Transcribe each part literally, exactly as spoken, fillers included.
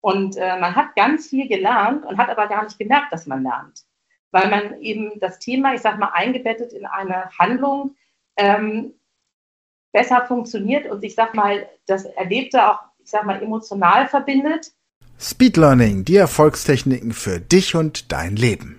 Und äh, man hat ganz viel gelernt und hat aber gar nicht gemerkt, dass man lernt. Weil man eben das Thema, ich sag mal, eingebettet in eine Handlung ähm, besser funktioniert und ich sag mal, das Erlebte auch, ich sag mal, emotional verbindet. Speed Learning, die Erfolgstechniken für dich und dein Leben.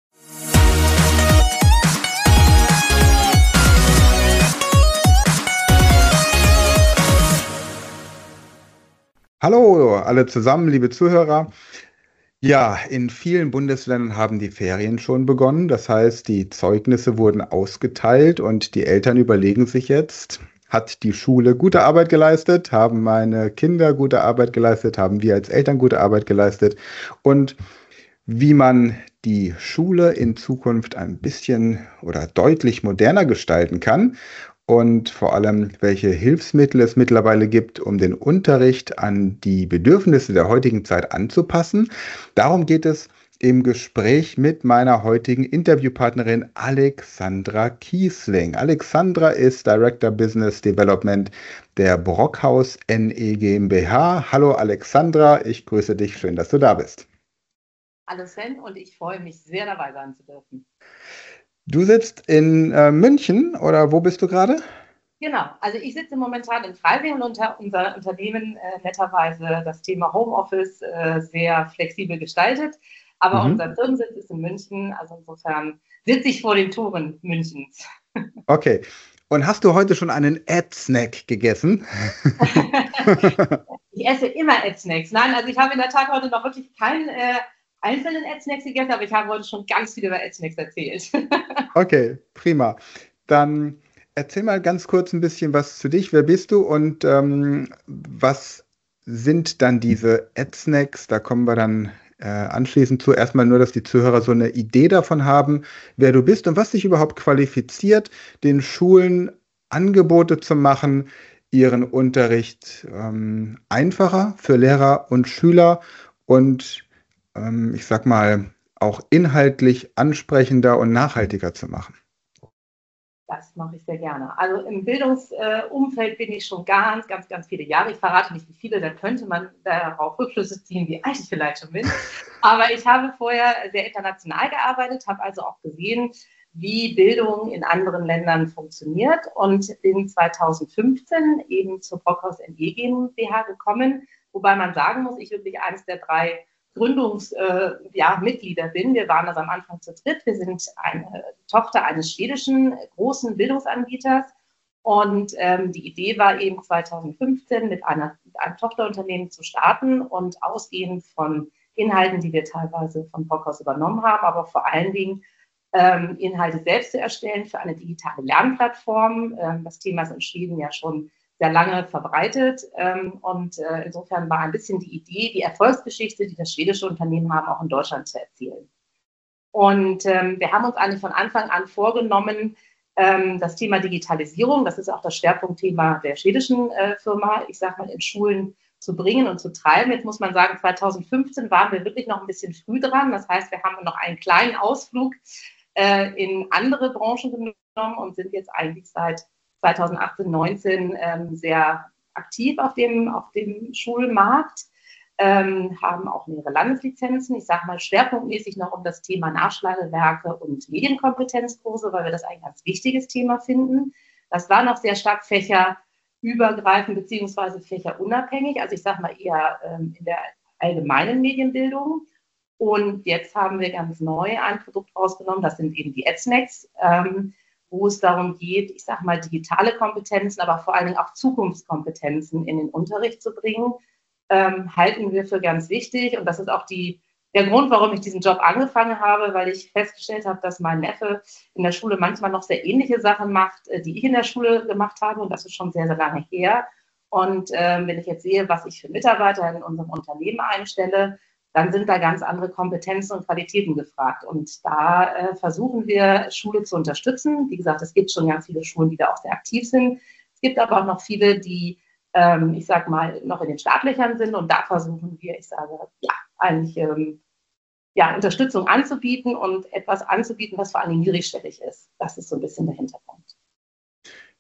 Hallo alle zusammen, liebe Zuhörer. Ja, in vielen Bundesländern haben die Ferien schon begonnen. Das heißt, die Zeugnisse wurden ausgeteilt und die Eltern überlegen sich jetzt, hat die Schule gute Arbeit geleistet? Haben meine Kinder gute Arbeit geleistet? Haben wir als Eltern gute Arbeit geleistet? Und wie man die Schule in Zukunft ein bisschen oder deutlich moderner gestalten kann und vor allem, welche Hilfsmittel es mittlerweile gibt, um den Unterricht an die Bedürfnisse der heutigen Zeit anzupassen. Darum geht es im Gespräch mit meiner heutigen Interviewpartnerin Alexandra Kiesling. Alexandra ist Director Business Development der Brockhaus N E GmbH. Hallo Alexandra, ich grüße dich, schön, dass du da bist. Hallo Sven, und ich freue mich sehr, dabei sein zu dürfen. Du sitzt in äh, München oder wo bist du gerade? Genau, also ich sitze momentan in Freising und unter unser Unternehmen äh, netterweise das Thema Homeoffice äh, sehr flexibel gestaltet. Aber mhm. unser Firmensitz ist in München, also insofern sitze ich vor den Toren Münchens. Okay. Und hast du heute schon einen Ad-Snack gegessen? Ich esse immer Ad-Snacks. Nein, also ich habe in der Tat heute noch wirklich keinen äh, einzelnen Ad-Snacks gegessen, aber ich habe heute schon ganz viel über Ad-Snacks erzählt. Okay, prima. Dann erzähl mal ganz kurz ein bisschen was zu dich. Wer bist du und ähm, was sind dann diese Ad-Snacks? Da kommen wir dann äh, anschließend zu. Erstmal nur, dass die Zuhörer so eine Idee davon haben, wer du bist und was dich überhaupt qualifiziert, den Schulen Angebote zu machen, ihren Unterricht ähm, einfacher für Lehrer und Schüler und ähm, ich sag mal, auch inhaltlich ansprechender und nachhaltiger zu machen. Das mache ich sehr gerne. Also im Bildungsumfeld äh, bin ich schon ganz, ganz, ganz viele Jahre. Ich verrate nicht, wie viele, da könnte man darauf Rückschlüsse ziehen, wie alt ich vielleicht schon bin. Aber ich habe vorher sehr international gearbeitet, habe also auch gesehen, wie Bildung in anderen Ländern funktioniert und bin zweitausendfünfzehn eben zur Brockhaus N E GmbH gekommen, wobei man sagen muss, ich wirklich eines der drei Gründungsmitglieder äh, ja, bin. Wir waren also am Anfang zu dritt. Wir sind eine Tochter eines schwedischen großen Bildungsanbieters. Und ähm, die Idee war eben zweitausendfünfzehn mit, einer, mit einem Tochterunternehmen zu starten und ausgehend von Inhalten, die wir teilweise von Brockhaus übernommen haben, aber vor allen Dingen ähm, Inhalte selbst zu erstellen für eine digitale Lernplattform. Ähm, das Thema ist in Schweden ja schon sehr lange verbreitet. Ähm, und äh, insofern war ein bisschen die Idee, die Erfolgsgeschichte, die das schwedische Unternehmen haben, auch in Deutschland zu erzählen. Und ähm, wir haben uns eigentlich von Anfang an vorgenommen, ähm, das Thema Digitalisierung, das ist auch das Schwerpunktthema der schwedischen äh, Firma, ich sage mal, in Schulen zu bringen und zu treiben. Jetzt muss man sagen, zweitausendfünfzehn waren wir wirklich noch ein bisschen früh dran. Das heißt, wir haben noch einen kleinen Ausflug äh, in andere Branchen genommen und sind jetzt eigentlich seit zweitausendachtzehn, neunzehn ähm, sehr aktiv auf dem, auf dem Schulmarkt, ähm, haben auch mehrere Landeslizenzen. Ich sage mal schwerpunktmäßig noch um das Thema Nachschlagewerke und Medienkompetenzkurse, weil wir das ein ganz wichtiges Thema finden. Das war noch sehr stark fächerübergreifend beziehungsweise fächerunabhängig, also ich sage mal eher ähm, in der allgemeinen Medienbildung. Und jetzt haben wir ganz neu ein Produkt rausgenommen, das sind eben die Ad-Snacks, ähm, wo es darum geht, ich sage mal, digitale Kompetenzen, aber vor allen Dingen auch Zukunftskompetenzen in den Unterricht zu bringen, ähm, halten wir für ganz wichtig. Und das ist auch die, der Grund, warum ich diesen Job angefangen habe, weil ich festgestellt habe, dass mein Neffe in der Schule manchmal noch sehr ähnliche Sachen macht, die ich in der Schule gemacht habe. Und das ist schon sehr, sehr lange her. Und ähm, wenn ich jetzt sehe, was ich für Mitarbeiter in unserem Unternehmen einstelle, dann sind da ganz andere Kompetenzen und Qualitäten gefragt. Und da äh, versuchen wir, Schule zu unterstützen. Wie gesagt, es gibt schon ganz viele Schulen, die da auch sehr aktiv sind. Es gibt aber auch noch viele, die, ähm, ich sag mal, noch in den Startlöchern sind. Und da versuchen wir, ich sage, ja, eigentlich ähm, ja, Unterstützung anzubieten und etwas anzubieten, was vor allem niedrigschwellig ist. Das ist so ein bisschen der Hintergrund.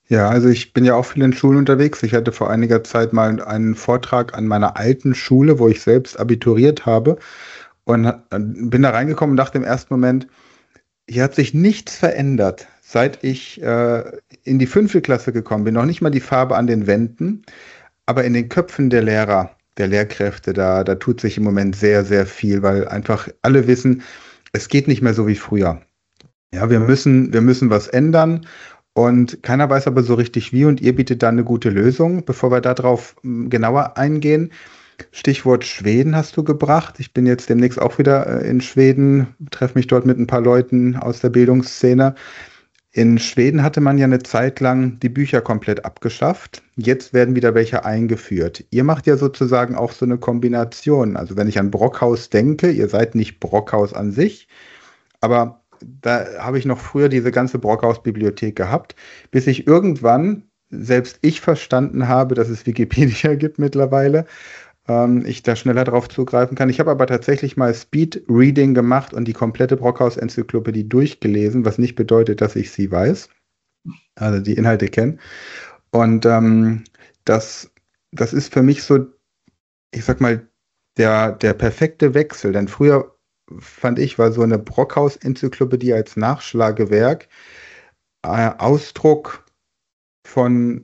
Ja, also ich bin ja auch viel in Schulen unterwegs. Ich hatte vor einiger Zeit mal einen Vortrag an meiner alten Schule, wo ich selbst abituriert habe und äh, bin da reingekommen und dachte im ersten Moment, hier hat sich nichts verändert, seit ich äh, in die fünfte Klasse gekommen bin. Noch nicht mal die Farbe an den Wänden, aber in den Köpfen der Lehrer, der Lehrkräfte, da, da tut sich im Moment sehr, sehr viel, weil einfach alle wissen, es geht nicht mehr so wie früher. Ja, wir müssen, wir müssen was ändern und keiner weiß aber so richtig wie und ihr bietet da eine gute Lösung. Bevor wir darauf m, genauer eingehen, Stichwort Schweden hast du gebracht. Ich bin jetzt demnächst auch wieder äh, in Schweden, treffe mich dort mit ein paar Leuten aus der Bildungsszene. In Schweden hatte man ja eine Zeit lang die Bücher komplett abgeschafft. Jetzt werden wieder welche eingeführt. Ihr macht ja sozusagen auch so eine Kombination. Also wenn ich an Brockhaus denke, ihr seid nicht Brockhaus an sich, aber da habe ich noch früher diese ganze Brockhaus-Bibliothek gehabt, bis ich irgendwann, selbst ich verstanden habe, dass es Wikipedia gibt mittlerweile, ähm, ich da schneller drauf zugreifen kann. Ich habe aber tatsächlich mal Speed Reading gemacht und die komplette Brockhaus-Enzyklopädie durchgelesen, was nicht bedeutet, dass ich sie weiß, also die Inhalte kenne. Und ähm, das, das ist für mich so, ich sag mal, der, der perfekte Wechsel. Denn früher fand ich, war so eine Brockhaus-Enzyklopädie als Nachschlagewerk äh, Ausdruck von,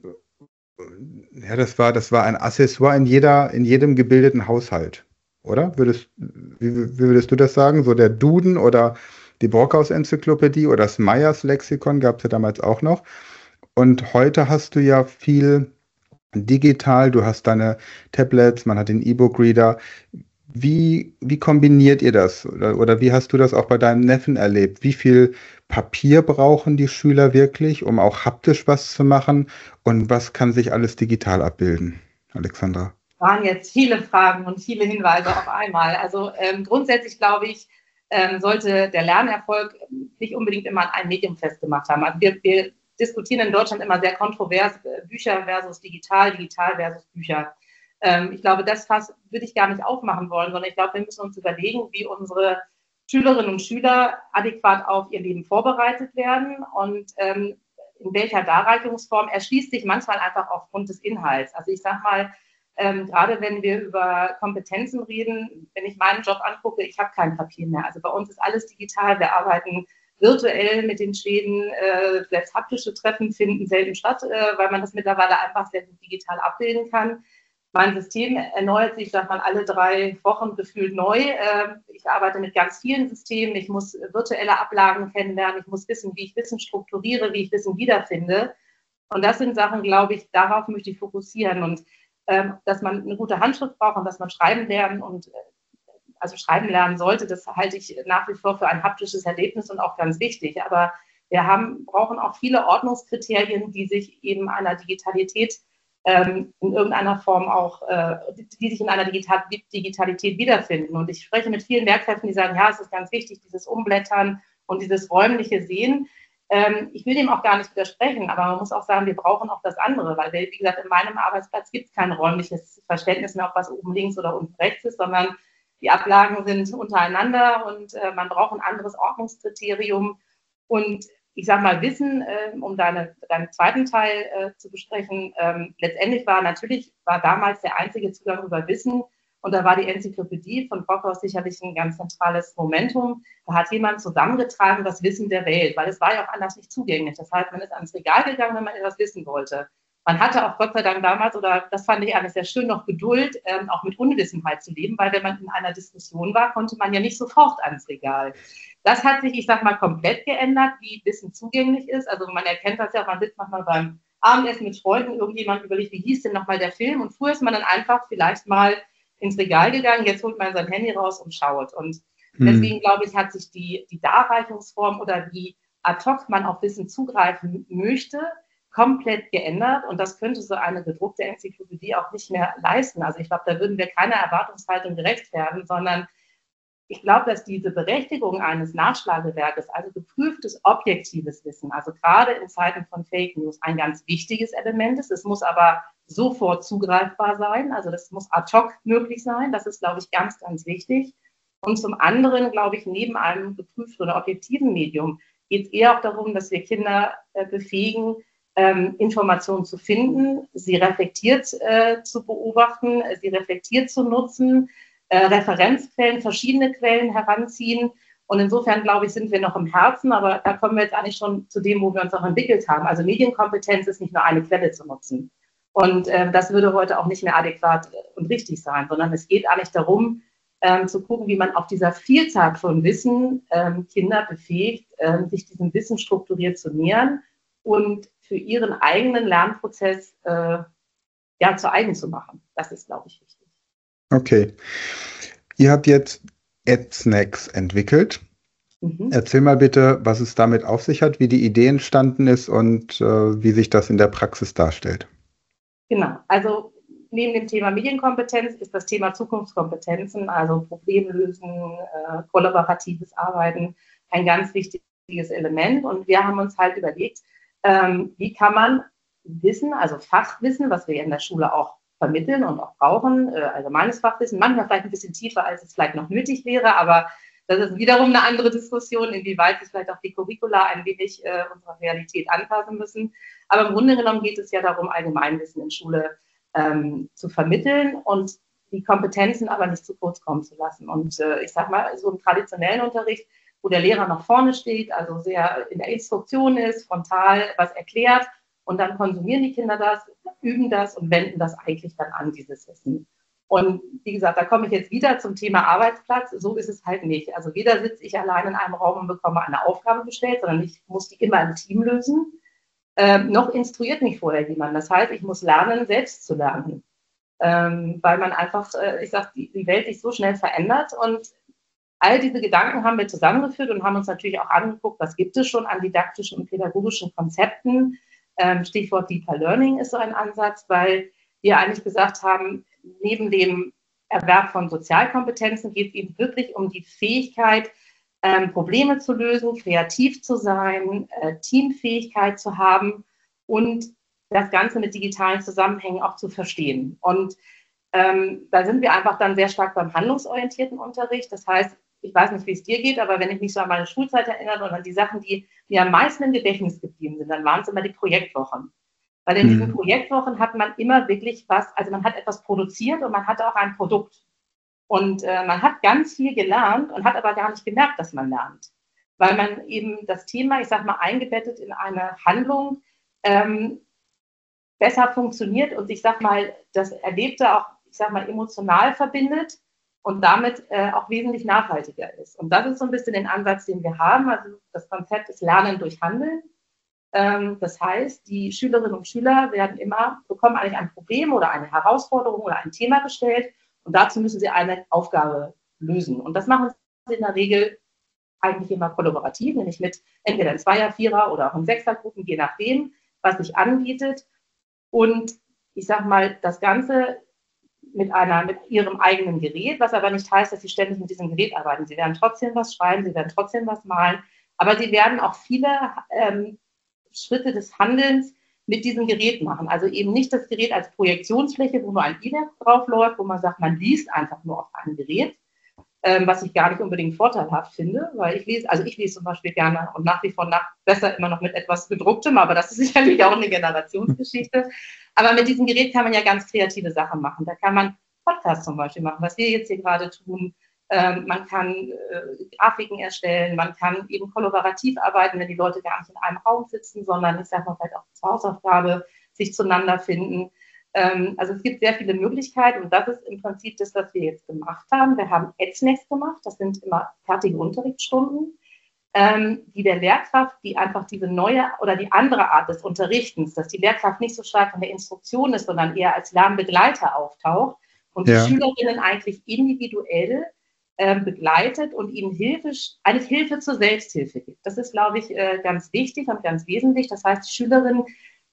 ja, das war, das war ein Accessoire in jeder, in jedem gebildeten Haushalt, oder? Würdest, wie, wie würdest du das sagen? So der Duden oder die Brockhaus-Enzyklopädie oder das Meyers-Lexikon gab es ja damals auch noch. Und heute hast du ja viel digital, du hast deine Tablets, man hat den E-Book-Reader. Wie, wie kombiniert ihr das? Oder, oder wie hast du das auch bei deinem Neffen erlebt? Wie viel Papier brauchen die Schüler wirklich, um auch haptisch was zu machen? Und was kann sich alles digital abbilden, Alexandra? Waren jetzt viele Fragen und viele Hinweise auf einmal. Also ähm, grundsätzlich glaube ich, ähm, sollte der Lernerfolg nicht unbedingt immer an einem Medium festgemacht haben. Also wir, wir diskutieren in Deutschland immer sehr kontrovers äh, Bücher versus digital, digital versus Bücher. Ähm, ich glaube, das Fass würde ich gar nicht aufmachen wollen, sondern ich glaube, wir müssen uns überlegen, wie unsere Schülerinnen und Schüler adäquat auf ihr Leben vorbereitet werden und ähm, in welcher Darreichungsform erschließt sich manchmal einfach aufgrund des Inhalts. Also ich sage mal, ähm, gerade wenn wir über Kompetenzen reden, wenn ich meinen Job angucke, ich habe kein Papier mehr. Also bei uns ist alles digital. Wir arbeiten virtuell mit den Schweden. Äh, selbst haptische Treffen finden selten statt, äh, weil man das mittlerweile einfach sehr gut digital abbilden kann. Mein System erneuert sich, sagt man, alle drei Wochen gefühlt neu. Äh, ich arbeite mit ganz vielen Systemen. Ich muss virtuelle Ablagen kennenlernen. Ich muss wissen, wie ich Wissen strukturiere, wie ich Wissen wiederfinde. Und das sind Sachen, glaube ich, darauf möchte ich fokussieren. Und ähm, dass man eine gute Handschrift braucht und dass man schreiben lernen und äh, also schreiben lernen sollte, das halte ich nach wie vor für ein haptisches Erlebnis und auch ganz wichtig. Aber wir haben, brauchen auch viele Ordnungskriterien, die sich eben einer Digitalität ähm, in irgendeiner Form auch, äh, die, die sich in einer Digital Digitalität wiederfinden. Und ich spreche mit vielen Lehrkräften, die sagen, ja, es ist ganz wichtig, dieses Umblättern und dieses räumliche Sehen. Ähm, ich will dem auch gar nicht widersprechen, aber man muss auch sagen, wir brauchen auch das andere, weil, wie gesagt, in meinem Arbeitsplatz gibt es kein räumliches Verständnis mehr, ob was oben links oder unten rechts ist, sondern die Ablagen sind untereinander und äh, man braucht ein anderes Ordnungskriterium. Und ich sage mal, Wissen, äh, um deine, deinen zweiten Teil äh, zu besprechen, ähm, letztendlich war natürlich, war damals der einzige Zugang über Wissen und da war die Enzyklopädie von Brockhaus sicherlich ein ganz zentrales Momentum. Da hat jemand zusammengetragen das Wissen der Welt, weil es war ja auch anders nicht zugänglich. Das heißt, man ist ans Regal gegangen, wenn man etwas wissen wollte. Man hatte auch Gott sei Dank damals, oder das fand ich alles sehr schön, noch Geduld, ähm, auch mit Unwissenheit zu leben, weil wenn man in einer Diskussion war, konnte man ja nicht sofort ans Regal. Das hat sich, ich sag mal, komplett geändert, wie Wissen zugänglich ist. Also man erkennt das ja, man sitzt manchmal beim Abendessen mit Freunden, irgendjemand überlegt, wie hieß denn nochmal der Film? Und früher ist man dann einfach vielleicht mal ins Regal gegangen, jetzt holt man sein Handy raus und schaut. Und deswegen, Hm. glaube ich, hat sich die, die Darreichungsform oder wie ad hoc man auf Wissen zugreifen möchte, komplett geändert. Und das könnte so eine gedruckte Enzyklopädie auch nicht mehr leisten. Also ich glaube, da würden wir keiner Erwartungshaltung gerecht werden, sondern ich glaube, dass diese Berechtigung eines Nachschlagewerkes, also geprüftes, objektives Wissen, also gerade in Zeiten von Fake News, ein ganz wichtiges Element ist. Es muss aber sofort zugreifbar sein, also das muss ad hoc möglich sein. Das ist, glaube ich, ganz, ganz wichtig. Und zum anderen, glaube ich, neben einem geprüften oder objektiven Medium geht es eher auch darum, dass wir Kinder äh, befähigen, ähm, Informationen zu finden, sie reflektiert äh, zu beobachten, sie reflektiert zu nutzen, äh, Referenzquellen, verschiedene Quellen heranziehen. Und insofern, glaube ich, sind wir noch im Herzen, aber da kommen wir jetzt eigentlich schon zu dem, wo wir uns auch entwickelt haben. Also Medienkompetenz ist nicht nur eine Quelle zu nutzen. Und äh, das würde heute auch nicht mehr adäquat und richtig sein, sondern es geht eigentlich darum, ähm, zu gucken, wie man auf dieser Vielzahl von Wissen ähm, Kinder befähigt, ähm, sich diesem Wissen strukturiert zu nähern und für ihren eigenen Lernprozess äh, ja, zu eigen zu machen. Das ist, glaube ich, wichtig. Okay. Ihr habt jetzt EdSnacks entwickelt. Mhm. Erzähl mal bitte, was es damit auf sich hat, wie die Idee entstanden ist und äh, wie sich das in der Praxis darstellt. Genau, also neben dem Thema Medienkompetenz ist das Thema Zukunftskompetenzen, also Problemlösen, äh, kollaboratives Arbeiten, ein ganz wichtiges Element. Und wir haben uns halt überlegt, ähm, wie kann man Wissen, also Fachwissen, was wir in der Schule auch vermitteln und auch brauchen, äh, allgemeines Fachwissen, manchmal vielleicht ein bisschen tiefer, als es vielleicht noch nötig wäre, aber das ist wiederum eine andere Diskussion, inwieweit sich vielleicht auch die Curricula ein wenig äh, unserer Realität anpassen müssen. Aber im Grunde genommen geht es ja darum, Allgemeinwissen in Schule ähm, zu vermitteln und die Kompetenzen aber nicht zu kurz kommen zu lassen. Und äh, ich sage mal, so im traditionellen Unterricht, wo der Lehrer nach vorne steht, also sehr in der Instruktion ist, frontal was erklärt und dann konsumieren die Kinder das, üben das und wenden das eigentlich dann an, dieses Wissen. Und wie gesagt, da komme ich jetzt wieder zum Thema Arbeitsplatz. So ist es halt nicht. Also weder sitze ich allein in einem Raum und bekomme eine Aufgabe gestellt, sondern ich muss die immer im Team lösen. Ähm, noch instruiert mich vorher jemand. Das heißt, ich muss lernen, selbst zu lernen. Ähm, weil man einfach, äh, ich sage, die, die Welt sich so schnell verändert. Und all diese Gedanken haben wir zusammengeführt und haben uns natürlich auch angeguckt, was gibt es schon an didaktischen und pädagogischen Konzepten. Ähm, Stichwort Deeper Learning ist so ein Ansatz, weil wir eigentlich gesagt haben, neben dem Erwerb von Sozialkompetenzen geht es eben wirklich um die Fähigkeit, ähm, Probleme zu lösen, kreativ zu sein, äh, Teamfähigkeit zu haben und das Ganze mit digitalen Zusammenhängen auch zu verstehen. Und ähm, da sind wir einfach dann sehr stark beim handlungsorientierten Unterricht. Das heißt, ich weiß nicht, wie es dir geht, aber wenn ich mich so an meine Schulzeit erinnere und an die Sachen, die mir am meisten im Gedächtnis geblieben sind, dann waren es immer die Projektwochen. Weil in diesen Projektwochen hat man immer wirklich was, also man hat etwas produziert und man hatte auch ein Produkt. Und äh, man hat ganz viel gelernt und hat aber gar nicht gemerkt, dass man lernt. Weil man eben das Thema, ich sag mal, eingebettet in eine Handlung ähm, besser funktioniert und ich sag mal, das Erlebte auch, ich sag mal, emotional verbindet und damit äh, auch wesentlich nachhaltiger ist. Und das ist so ein bisschen den Ansatz, den wir haben. Also das Konzept ist Lernen durch Handeln. Das heißt, die Schülerinnen und Schüler werden immer, bekommen eigentlich ein Problem oder eine Herausforderung oder ein Thema gestellt und dazu müssen sie eine Aufgabe lösen. Und das machen sie in der Regel eigentlich immer kollaborativ, nämlich mit entweder in Zweier-, Vierer- oder auch in Sechsergruppen, je nachdem, was sich anbietet. Und ich sage mal, das Ganze mit, einer, mit ihrem eigenen Gerät, was aber nicht heißt, dass sie ständig mit diesem Gerät arbeiten. Sie werden trotzdem was schreiben, sie werden trotzdem was malen, aber sie werden auch viele ähm, Schritte des Handelns mit diesem Gerät machen. Also eben nicht das Gerät als Projektionsfläche, wo nur ein E-Mail drauf läuft, wo man sagt, man liest einfach nur auf einem Gerät, ähm, was ich gar nicht unbedingt vorteilhaft finde, weil ich lese, also ich lese zum Beispiel gerne und nach wie vor nach, besser immer noch mit etwas Gedrucktem, aber das ist sicherlich auch eine Generationsgeschichte. Aber mit diesem Gerät kann man ja ganz kreative Sachen machen. Da kann man Podcasts zum Beispiel machen, was wir jetzt hier gerade tun. Ähm, man kann äh, Grafiken erstellen, man kann eben kollaborativ arbeiten, wenn die Leute gar nicht in einem Raum sitzen, sondern ich sage mal vielleicht auch zur Hausaufgabe sich zueinander finden. Ähm, also es gibt sehr viele Möglichkeiten und das ist im Prinzip das, was wir jetzt gemacht haben. Wir haben EdSnacks gemacht, das sind immer fertige Unterrichtsstunden, ähm, die der Lehrkraft, die einfach diese neue oder die andere Art des Unterrichtens, dass die Lehrkraft nicht so stark von der Instruktion ist, sondern eher als Lernbegleiter auftaucht und die ja. Schülerinnen eigentlich individuell begleitet und ihnen Hilfe, eigentlich Hilfe zur Selbsthilfe gibt. Das ist, glaube ich, ganz wichtig und ganz wesentlich. Das heißt, die Schülerinnen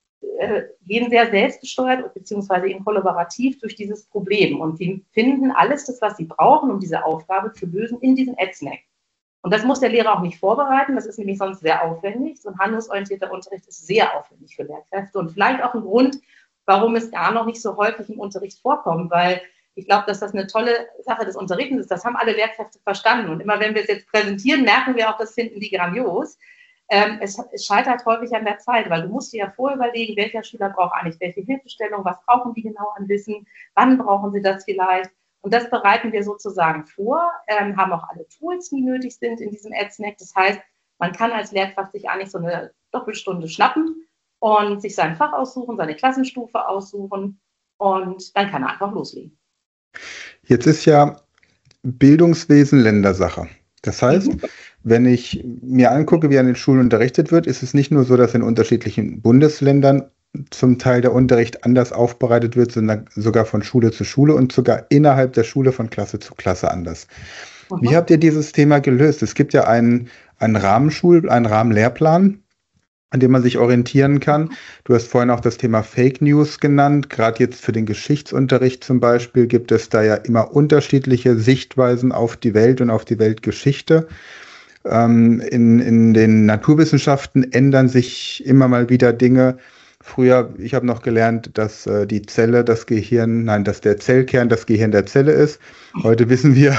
gehen sehr selbstgesteuert beziehungsweise eben kollaborativ durch dieses Problem und sie finden alles das, was sie brauchen, um diese Aufgabe zu lösen, in diesem EdSnack. Und das muss der Lehrer auch nicht vorbereiten, das ist nämlich sonst sehr aufwendig. So ein handlungsorientierter Unterricht ist sehr aufwendig für Lehrkräfte und vielleicht auch ein Grund, warum es gar noch nicht so häufig im Unterricht vorkommt, weil ich glaube, dass das eine tolle Sache des Unterrichtens ist. Das haben alle Lehrkräfte verstanden. Und immer wenn wir es jetzt präsentieren, merken wir auch, das finden die grandios. Ähm, es, es scheitert häufig an der Zeit, weil du musst dir ja vorher überlegen, welcher Schüler braucht eigentlich welche Hilfestellung, was brauchen die genau an Wissen, wann brauchen sie das vielleicht. Und das bereiten wir sozusagen vor, ähm, haben auch alle Tools, die nötig sind in diesem EdSnack. Das heißt, man kann als Lehrkraft sich eigentlich so eine Doppelstunde schnappen und sich sein Fach aussuchen, seine Klassenstufe aussuchen und dann kann er einfach loslegen. Jetzt ist ja Bildungswesen Ländersache. Das heißt, Mhm. wenn ich mir angucke, wie an den Schulen unterrichtet wird, ist es nicht nur so, dass in unterschiedlichen Bundesländern zum Teil der Unterricht anders aufbereitet wird, sondern sogar von Schule zu Schule und sogar innerhalb der Schule von Klasse zu Klasse anders. Wie Mhm. habt ihr dieses Thema gelöst? Es gibt ja einen, einen Rahmenschul-, einen Rahmenlehrplan, an dem man sich orientieren kann. Du hast vorhin auch das Thema Fake News genannt. Gerade jetzt für den Geschichtsunterricht zum Beispiel gibt es da ja immer unterschiedliche Sichtweisen auf die Welt und auf die Weltgeschichte. Ähm, in, in den Naturwissenschaften ändern sich immer mal wieder Dinge. Früher, ich habe noch gelernt, dass äh, die Zelle das Gehirn, nein, dass der Zellkern das Gehirn der Zelle ist. Heute wissen wir,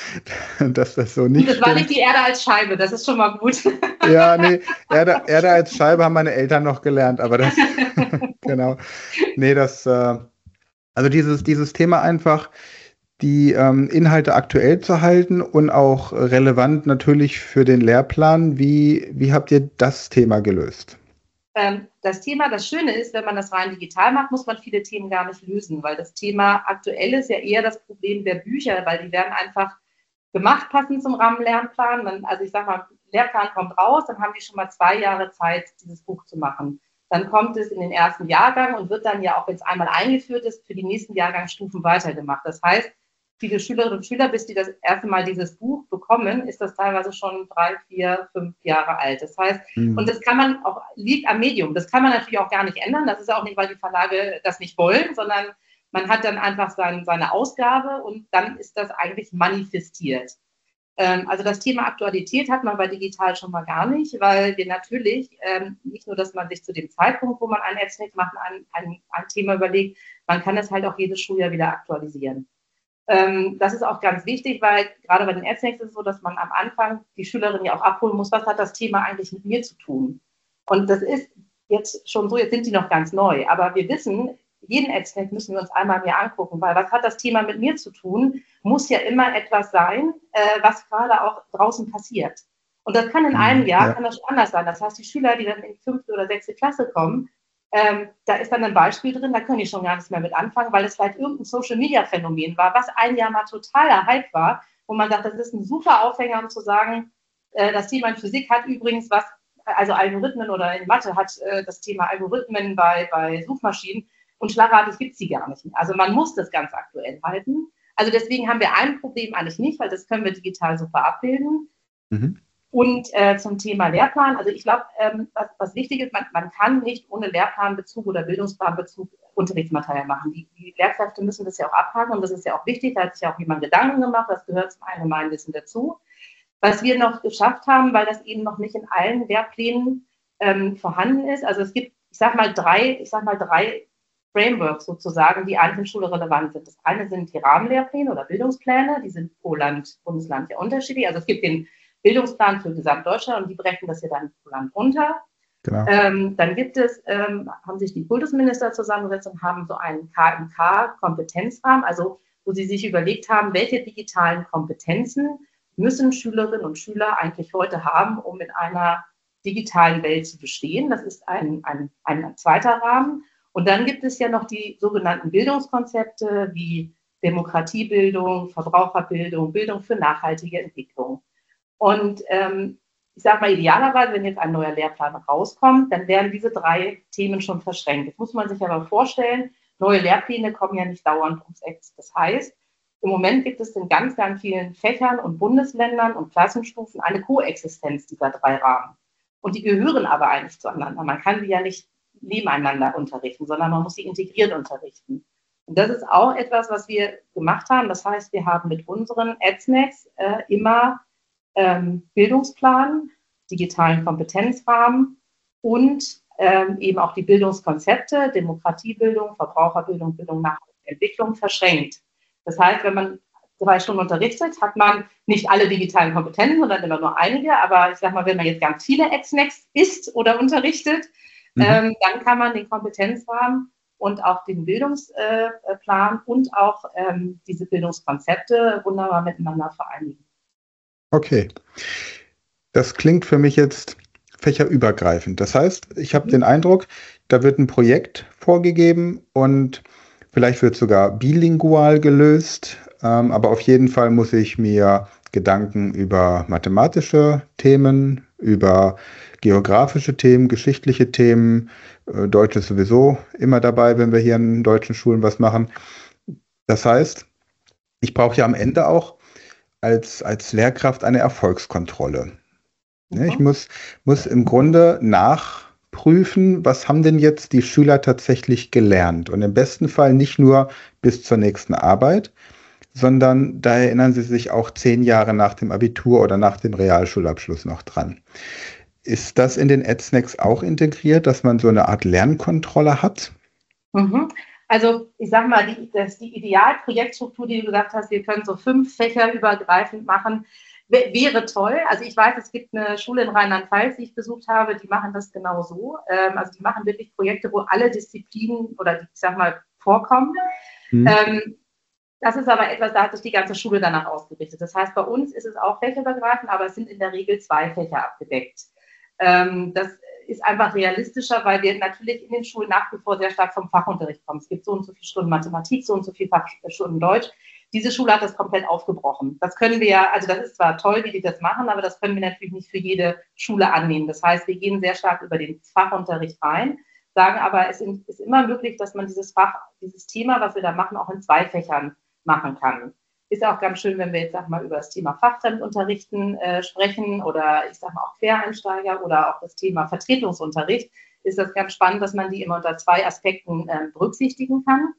dass das so Und nicht das war stimmt. nicht die Erde als Scheibe, das ist schon mal gut. Ja, nee, Erde, Erde als Scheibe haben meine Eltern noch gelernt, aber das, genau. Nee, das, äh, also dieses, dieses Thema einfach, die ähm, Inhalte aktuell zu halten und auch relevant natürlich für den Lehrplan. Wie, wie habt ihr das Thema gelöst? Ähm, das Thema, das Schöne ist, wenn man das rein digital macht, muss man viele Themen gar nicht lösen, weil das Thema aktuell ist ja eher das Problem der Bücher, weil die werden einfach gemacht, passend zum Rahmenlernplan. Dann, also ich sage mal, Lehrplan kommt raus, dann haben die schon mal zwei Jahre Zeit, dieses Buch zu machen. Dann kommt es in den ersten Jahrgang und wird dann ja auch, wenn es einmal eingeführt ist, für die nächsten Jahrgangsstufen weitergemacht. Das heißt, viele Schülerinnen und Schüler, bis die das erste Mal dieses Buch bekommen, ist das teilweise schon drei, vier, fünf Jahre alt. Das heißt, und Hm. das kann man auch, liegt am Medium. Das kann man natürlich auch gar nicht ändern. Das ist auch nicht, weil die Verlage das nicht wollen, sondern man hat dann einfach sein, seine Ausgabe und dann ist das eigentlich manifestiert. Ähm, also das Thema Aktualität hat man bei digital schon mal gar nicht, weil wir natürlich ähm, nicht nur, dass man sich zu dem Zeitpunkt, wo man ein EdSnack macht, ein, ein, ein Thema überlegt, man kann es halt auch jedes Schuljahr wieder aktualisieren. Ähm, das ist auch ganz wichtig, weil gerade bei den EdSnacks ist es so, dass man am Anfang die Schülerin ja auch abholen muss, was hat das Thema eigentlich mit mir zu tun? Und das ist jetzt schon so, jetzt sind die noch ganz neu, aber wir wissen, jeden EdSnack müssen wir uns einmal mehr angucken, weil was hat das Thema mit mir zu tun? Muss ja immer etwas sein, äh, was gerade auch draußen passiert. Und das kann in einem Hm, Jahr ja. kann das anders sein. Das heißt, die Schüler, die dann in die fünfte oder sechste Klasse kommen, ähm, da ist dann ein Beispiel drin, da können die schon gar nichts mehr mit anfangen, weil es vielleicht irgendein Social-Media-Phänomen war, was ein Jahr mal totaler Hype war, wo man sagt, das ist ein super Aufhänger, um zu sagen, äh, das Thema in Physik hat übrigens was, also Algorithmen oder in Mathe hat äh, das Thema Algorithmen bei, bei Suchmaschinen und schlagartig gibt es die gar nicht mehr. Also man muss das ganz aktuell halten. Also deswegen haben wir ein Problem eigentlich nicht, weil das können wir digital super abbilden. Mhm. Und äh, zum Thema Lehrplan, also ich glaube, ähm, was, was wichtig ist, man, man kann nicht ohne Lehrplanbezug oder Bildungsplanbezug Unterrichtsmaterial machen. Die, die Lehrkräfte müssen das ja auch abhaken und das ist ja auch wichtig, da hat sich ja auch jemand Gedanken gemacht, das gehört zum Allgemeinwissen dazu. Was wir noch geschafft haben, weil das eben noch nicht in allen Lehrplänen ähm, vorhanden ist, also es gibt, ich sag mal, drei, ich sag mal, drei Frameworks sozusagen, die eigentlich in Schule relevant sind. Das eine sind die Rahmenlehrpläne oder Bildungspläne, die sind pro Land, Bundesland ja unterschiedlich. Also es gibt den Bildungsplan für Gesamtdeutschland und die brechen das ja dann pro Land runter. Genau. Ähm, dann gibt es, ähm, haben sich die Kultusminister zusammengesetzt und haben so einen K M K-Kompetenzrahmen, also wo sie sich überlegt haben, welche digitalen Kompetenzen müssen Schülerinnen und Schüler eigentlich heute haben, um in einer digitalen Welt zu bestehen. Das ist ein, ein, ein zweiter Rahmen. Und dann gibt es ja noch die sogenannten Bildungskonzepte wie Demokratiebildung, Verbraucherbildung, Bildung für nachhaltige Entwicklung. Und ähm, ich sage mal, idealerweise, wenn jetzt ein neuer Lehrplan rauskommt, dann werden diese drei Themen schon verschränkt. Jetzt muss man sich aber vorstellen, neue Lehrpläne kommen ja nicht dauernd ums Eck. Das heißt, im Moment gibt es in ganz, ganz vielen Fächern und Bundesländern und Klassenstufen eine Koexistenz dieser drei Rahmen. Und die gehören aber eigentlich zueinander. Man kann sie ja nicht nebeneinander unterrichten, sondern man muss sie integriert unterrichten. Und das ist auch etwas, was wir gemacht haben. Das heißt, wir haben mit unseren EdSnacks äh, immer ähm, Bildungsplan, digitalen Kompetenzrahmen und ähm, eben auch die Bildungskonzepte, Demokratiebildung, Verbraucherbildung, Bildung nach Entwicklung verschränkt. Das heißt, wenn man zwei Stunden unterrichtet, hat man nicht alle digitalen Kompetenzen, sondern immer nur einige. Aber ich sag mal, wenn man jetzt ganz viele EdSnacks isst oder unterrichtet, mhm. ähm, dann kann man den Kompetenzrahmen und auch den Bildungsplan äh, und auch ähm, diese Bildungskonzepte wunderbar miteinander vereinigen. Okay. Das klingt für mich jetzt fächerübergreifend. Das heißt, ich habe mhm. den Eindruck, da wird ein Projekt vorgegeben und vielleicht wird sogar bilingual gelöst, ähm, aber auf jeden Fall muss ich mir Gedanken über mathematische Themen, über geografische Themen, geschichtliche Themen, äh, Deutsch ist sowieso immer dabei, wenn wir hier in deutschen Schulen was machen. Das heißt, ich brauche ja am Ende auch als, als Lehrkraft eine Erfolgskontrolle. Mhm. Ich muss, muss im Grunde nachprüfen, was haben denn jetzt die Schüler tatsächlich gelernt? Und im besten Fall nicht nur bis zur nächsten Arbeit, sondern da erinnern sie sich auch zehn Jahre nach dem Abitur oder nach dem Realschulabschluss noch dran. Ist das in den EdSnacks auch integriert, dass man so eine Art Lernkontrolle hat? Mhm. Also ich sag mal, die, das, die Idealprojektstruktur, die du gesagt hast, wir können so fünf Fächer übergreifend machen, wäre toll. Also ich weiß, es gibt eine Schule in Rheinland-Pfalz, die ich besucht habe, die machen das genau so. Ähm, also die machen wirklich Projekte, wo alle Disziplinen oder die, ich sag mal, vorkommen. Mhm. Ähm, das ist aber etwas, da hat sich die ganze Schule danach ausgerichtet. Das heißt, bei uns ist es auch fächerübergreifend, aber es sind in der Regel zwei Fächer abgedeckt. Ähm, das ist einfach realistischer, weil wir natürlich in den Schulen nach wie vor sehr stark vom Fachunterricht kommen. Es gibt so und so viele Stunden Mathematik, so und so viele Stunden Deutsch. Diese Schule hat das komplett aufgebrochen. Das können wir ja, also das ist zwar toll, wie die das machen, aber das können wir natürlich nicht für jede Schule annehmen. Das heißt, wir gehen sehr stark über den Fachunterricht rein, sagen aber, es ist immer möglich, dass man dieses Fach, dieses Thema, was wir da machen, auch in zwei Fächern machen kann. Ist auch ganz schön, wenn wir jetzt, sag mal, über das Thema Fachfremdunterrichten äh, sprechen oder ich sag mal auch Quereinsteiger oder auch das Thema Vertretungsunterricht, ist das ganz spannend, dass man die immer unter zwei Aspekten äh, berücksichtigen kann.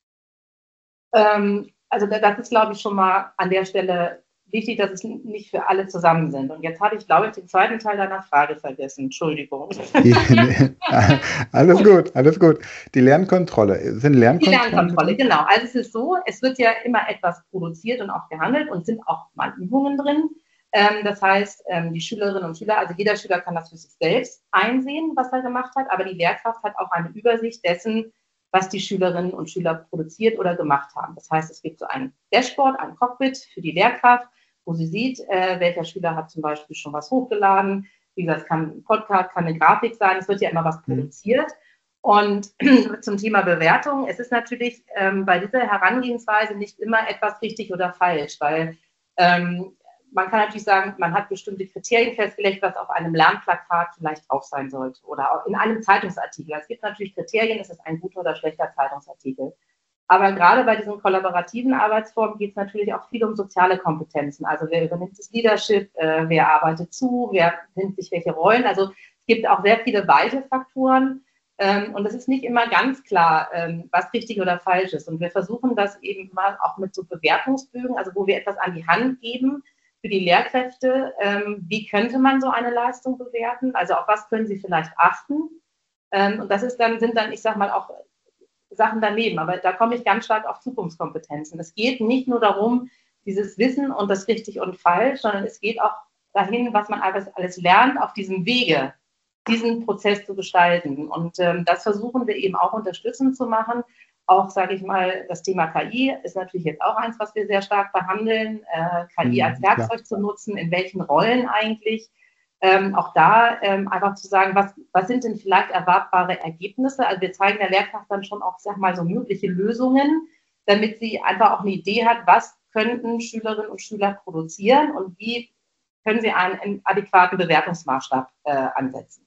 Ähm, also das ist, glaube ich, schon mal an der Stelle wichtig, dass es nicht für alle zusammen sind. Und jetzt habe ich, glaube ich, den zweiten Teil deiner Frage vergessen. Entschuldigung. Die, nee, alles gut, alles gut. Die Lernkontrolle. Sind Lernkontrollen? Die Lernkontrolle, genau. Also es ist so, es wird ja immer etwas produziert und auch gehandelt und sind auch mal Übungen drin. Ähm, das heißt, ähm, die Schülerinnen und Schüler, also jeder Schüler kann das für sich selbst einsehen, was er gemacht hat, aber die Lehrkraft hat auch eine Übersicht dessen, was die Schülerinnen und Schüler produziert oder gemacht haben. Das heißt, es gibt so ein Dashboard, ein Cockpit für die Lehrkraft, wo sie sieht, äh, welcher Schüler hat zum Beispiel schon was hochgeladen. Wie gesagt, es kann ein Podcast, kann eine Grafik sein, es wird ja immer was produziert. Und zum Thema Bewertung, es ist natürlich ähm, bei dieser Herangehensweise nicht immer etwas richtig oder falsch, weil ähm, man kann natürlich sagen, man hat bestimmte Kriterien festgelegt, was auf einem Lernplakat vielleicht drauf sein sollte oder auch in einem Zeitungsartikel. Es gibt natürlich Kriterien, ist es ein guter oder schlechter Zeitungsartikel. Aber gerade bei diesen kollaborativen Arbeitsformen geht es natürlich auch viel um soziale Kompetenzen. Also wer übernimmt das Leadership, äh, wer arbeitet zu, wer nimmt sich welche Rollen. Also es gibt auch sehr viele weiche Faktoren. Ähm, und es ist nicht immer ganz klar, ähm, was richtig oder falsch ist. Und wir versuchen das eben mal auch mit so Bewertungsbögen, also wo wir etwas an die Hand geben für die Lehrkräfte. Ähm, wie könnte man so eine Leistung bewerten? Also auf was können sie vielleicht achten? Ähm, und das ist dann, sind dann, ich sag mal, auch Sachen daneben. Aber da komme ich ganz stark auf Zukunftskompetenzen. Es geht nicht nur darum, dieses Wissen und das richtig und falsch, sondern es geht auch dahin, was man alles, alles lernt auf diesem Wege, diesen Prozess zu gestalten. Und ähm, das versuchen wir eben auch unterstützend zu machen. Auch, sage ich mal, das Thema K I ist natürlich jetzt auch eins, was wir sehr stark behandeln, äh, K I als Werkzeug zu nutzen, in welchen Rollen eigentlich. Ähm, auch da ähm, einfach zu sagen, was, was sind denn vielleicht erwartbare Ergebnisse? Also wir zeigen der Lehrkraft dann schon auch, ich sag mal, so mögliche Lösungen, damit sie einfach auch eine Idee hat, was könnten Schülerinnen und Schüler produzieren und wie können sie einen, einen adäquaten Bewertungsmaßstab äh, ansetzen.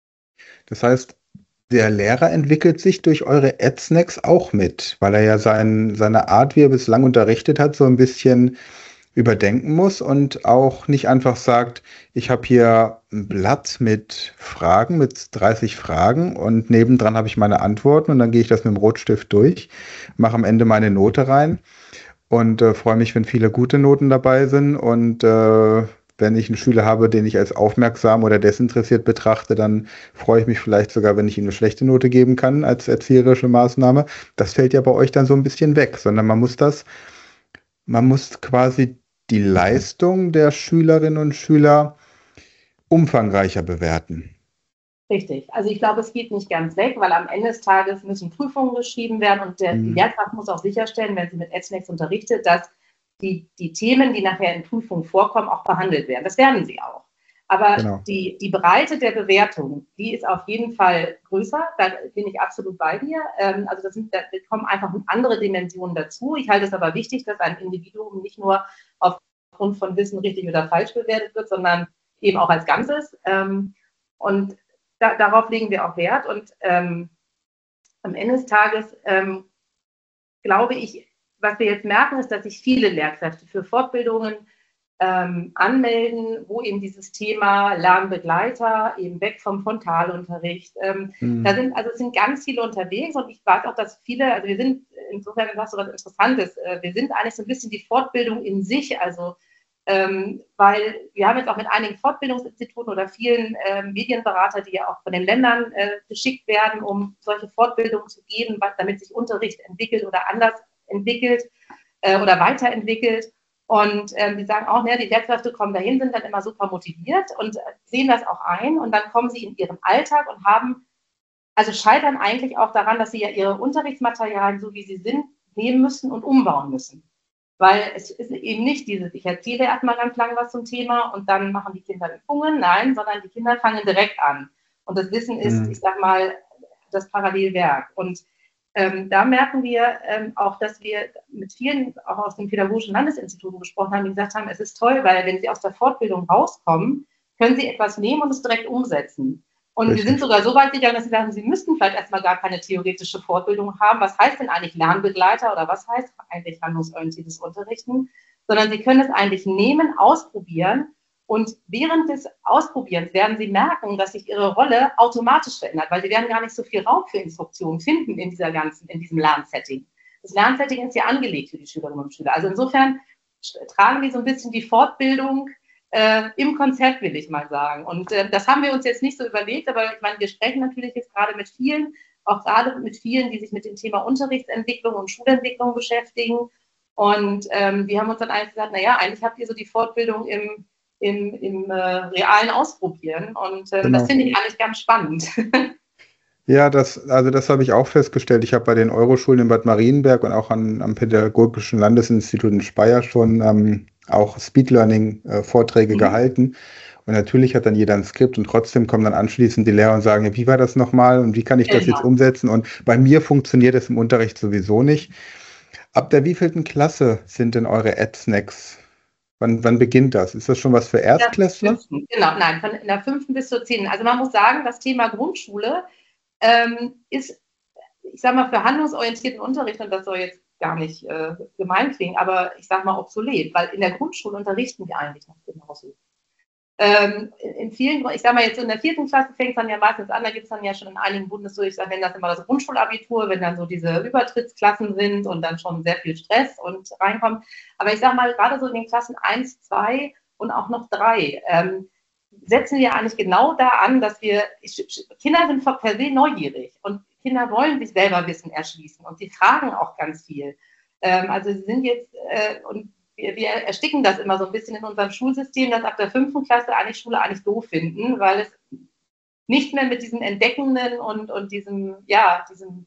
Das heißt, der Lehrer entwickelt sich durch eure EdSnacks auch mit, weil er ja sein, seine Art, wie er bislang unterrichtet hat, so ein bisschen überdenken muss und auch nicht einfach sagt, ich habe hier ein Blatt mit Fragen, mit dreißig Fragen und nebendran habe ich meine Antworten und dann gehe ich das mit dem Rotstift durch, mache am Ende meine Note rein und äh, freue mich, wenn viele gute Noten dabei sind und äh, wenn ich einen Schüler habe, den ich als aufmerksam oder desinteressiert betrachte, dann freue ich mich vielleicht sogar, wenn ich ihm eine schlechte Note geben kann als erzieherische Maßnahme. Das fällt ja bei euch dann so ein bisschen weg, sondern man muss das man muss quasi die Leistung der Schülerinnen und Schüler umfangreicher bewerten. Richtig. Also ich glaube, es geht nicht ganz weg, weil am Ende des Tages müssen Prüfungen geschrieben werden und der, die Mhm. Lehrkraft muss auch sicherstellen, wenn sie mit EdSnacks unterrichtet, dass die, die Themen, die nachher in Prüfungen vorkommen, auch behandelt werden. Das werden sie auch. Aber Genau. die, die Breite der Bewertung, die ist auf jeden Fall größer. Da bin ich absolut bei dir. Ähm, also das sind, da kommen einfach andere Dimensionen dazu. Ich halte es aber wichtig, dass ein Individuum nicht nur aufgrund von Wissen richtig oder falsch bewertet wird, sondern eben auch als Ganzes. Ähm, und da, darauf legen wir auch Wert. Und ähm, am Ende des Tages ähm, glaube ich, was wir jetzt merken, ist, dass sich viele Lehrkräfte für Fortbildungen ähm, anmelden, wo eben dieses Thema Lernbegleiter eben weg vom Frontalunterricht. Ähm, Mhm. Da sind, also es sind ganz viele unterwegs und ich weiß auch, dass viele, also wir sind, insofern was so was Interessantes, äh, wir sind eigentlich so ein bisschen die Fortbildung in sich, also ähm, weil wir haben jetzt auch mit einigen Fortbildungsinstituten oder vielen äh, Medienberater, die ja auch von den Ländern äh, geschickt werden, um solche Fortbildungen zu geben, damit sich Unterricht entwickelt oder anders entwickelt äh, oder weiterentwickelt. Und ähm, die sagen auch, ne, die Lehrkräfte kommen dahin, sind dann immer super motiviert und sehen das auch ein. Und dann kommen sie in ihren Alltag und haben, also scheitern eigentlich auch daran, dass sie ja ihre Unterrichtsmaterialien, so wie sie sind, nehmen müssen und umbauen müssen. Weil es ist eben nicht dieses, ich erzähle erstmal ganz lange was zum Thema und dann machen die Kinder Übungen. Nein, sondern die Kinder fangen direkt an. Und das Wissen ist, Mhm. ich sag mal, das Parallelwerk. Und ähm, da merken wir ähm, auch, dass wir mit vielen, auch aus den pädagogischen Landesinstituten gesprochen haben, die gesagt haben, es ist toll, weil wenn sie aus der Fortbildung rauskommen, können sie etwas nehmen und es direkt umsetzen. Und wir sind Richtig. sogar so weit gegangen, dass sie sagen, sie müssten vielleicht erstmal gar keine theoretische Fortbildung haben. Was heißt denn eigentlich Lernbegleiter oder was heißt eigentlich handlungsorientiertes Unterrichten? Sondern sie können es eigentlich nehmen, ausprobieren und während des Ausprobierens werden sie merken, dass sich ihre Rolle automatisch verändert, weil sie werden gar nicht so viel Raum für Instruktionen finden in dieser ganzen, in diesem Lernsetting. Das Lernsetting ist ja angelegt für die Schülerinnen und Schüler. Also insofern tragen die so ein bisschen die Fortbildung äh, im Konzept, will ich mal sagen. Und äh, das haben wir uns jetzt nicht so überlegt, aber ich meine, wir sprechen natürlich jetzt gerade mit vielen, auch gerade mit vielen, die sich mit dem Thema Unterrichtsentwicklung und Schulentwicklung beschäftigen. Und ähm, die haben uns dann eigentlich gesagt, naja, eigentlich habt ihr so die Fortbildung im, im, im äh, realen Ausprobieren. Und ähm, das Genau. finde ich eigentlich ganz spannend. Ja, das, also das habe ich auch festgestellt. Ich habe bei den Euroschulen in Bad Marienberg und auch an, am Pädagogischen Landesinstitut in Speyer schon ähm, auch Speed Learning äh, Vorträge Mhm. gehalten. Und natürlich hat dann jeder ein Skript und trotzdem kommen dann anschließend die Lehrer und sagen, ja, wie war das nochmal und wie kann ich das jetzt Genau. umsetzen? Und bei mir funktioniert es im Unterricht sowieso nicht. Ab der wievielten Klasse sind denn eure EdSnacks? Wann, wann beginnt das? Ist das schon was für In der Erstklässler? fünften, genau, nein, von in der fünften bis zur zehnten. Also man muss sagen, das Thema Grundschule ähm, ist, ich sage mal, für handlungsorientierten Unterricht, und das soll jetzt gar nicht äh, gemein klingen, aber ich sage mal obsolet, weil in der Grundschule unterrichten wir eigentlich noch genauso. Ähm, in, in vielen, ich sage mal jetzt so in der vierten Klasse fängt es dann ja meistens an, da gibt es dann ja schon in einigen Bundesländern, wenn das immer das Grundschulabitur, wenn dann so diese Übertrittsklassen sind und dann schon sehr viel Stress und reinkommt. Aber ich sage mal, gerade so in den Klassen eins, zwei und auch noch drei, ähm, setzen wir eigentlich genau da an, dass wir, Kinder sind per se neugierig und Kinder wollen sich selber Wissen erschließen und sie fragen auch ganz viel. Ähm, also sie sind jetzt, äh, und wir, wir ersticken das immer so ein bisschen in unserem Schulsystem, dass ab der fünften Klasse eigentlich Schule eigentlich doof finden, weil es nicht mehr mit diesem Entdeckenden und, und diesem, ja, diesem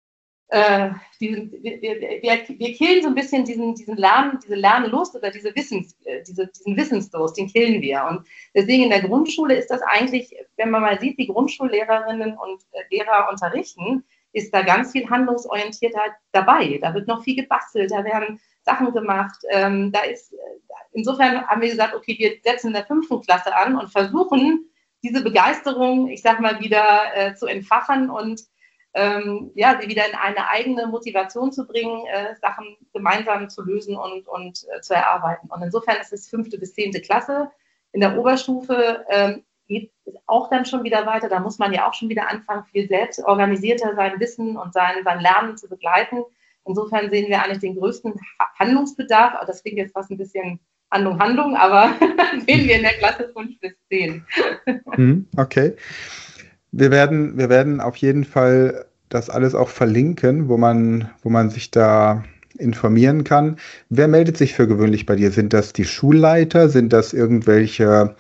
äh, diesen, wir, wir, wir killen so ein bisschen diesen, diesen Lernen, diese Lernlust oder diese Wissens, diese, diesen Wissensdurst, den killen wir. Und deswegen in der Grundschule ist das eigentlich, wenn man mal sieht, die Grundschullehrerinnen und Lehrer unterrichten, ist da ganz viel Handlungsorientiertheit dabei. Da wird noch viel gebastelt, da werden Sachen gemacht. Ähm, da ist, insofern haben wir gesagt, okay, wir setzen in der fünften Klasse an und versuchen, diese Begeisterung, ich sag mal, wieder äh, zu entfachen und ähm, ja, sie wieder in eine eigene Motivation zu bringen, äh, Sachen gemeinsam zu lösen und, und äh, zu erarbeiten. Und insofern ist es fünfte bis zehnte Klasse. In der Oberstufe ähm, geht es auch dann schon wieder weiter. Da muss man ja auch schon wieder anfangen, viel selbst organisierter sein Wissen und sein, sein Lernen zu begleiten. Insofern sehen wir eigentlich den größten Handlungsbedarf. Das klingt jetzt fast ein bisschen Handlung, Handlung, aber sehen wir in der Klasse fünf bis zehn. Okay. Wir werden, wir werden auf jeden Fall das alles auch verlinken, wo man, wo man sich da informieren kann. Wer meldet sich für gewöhnlich bei dir? Sind das die Schulleiter? Sind das irgendwelche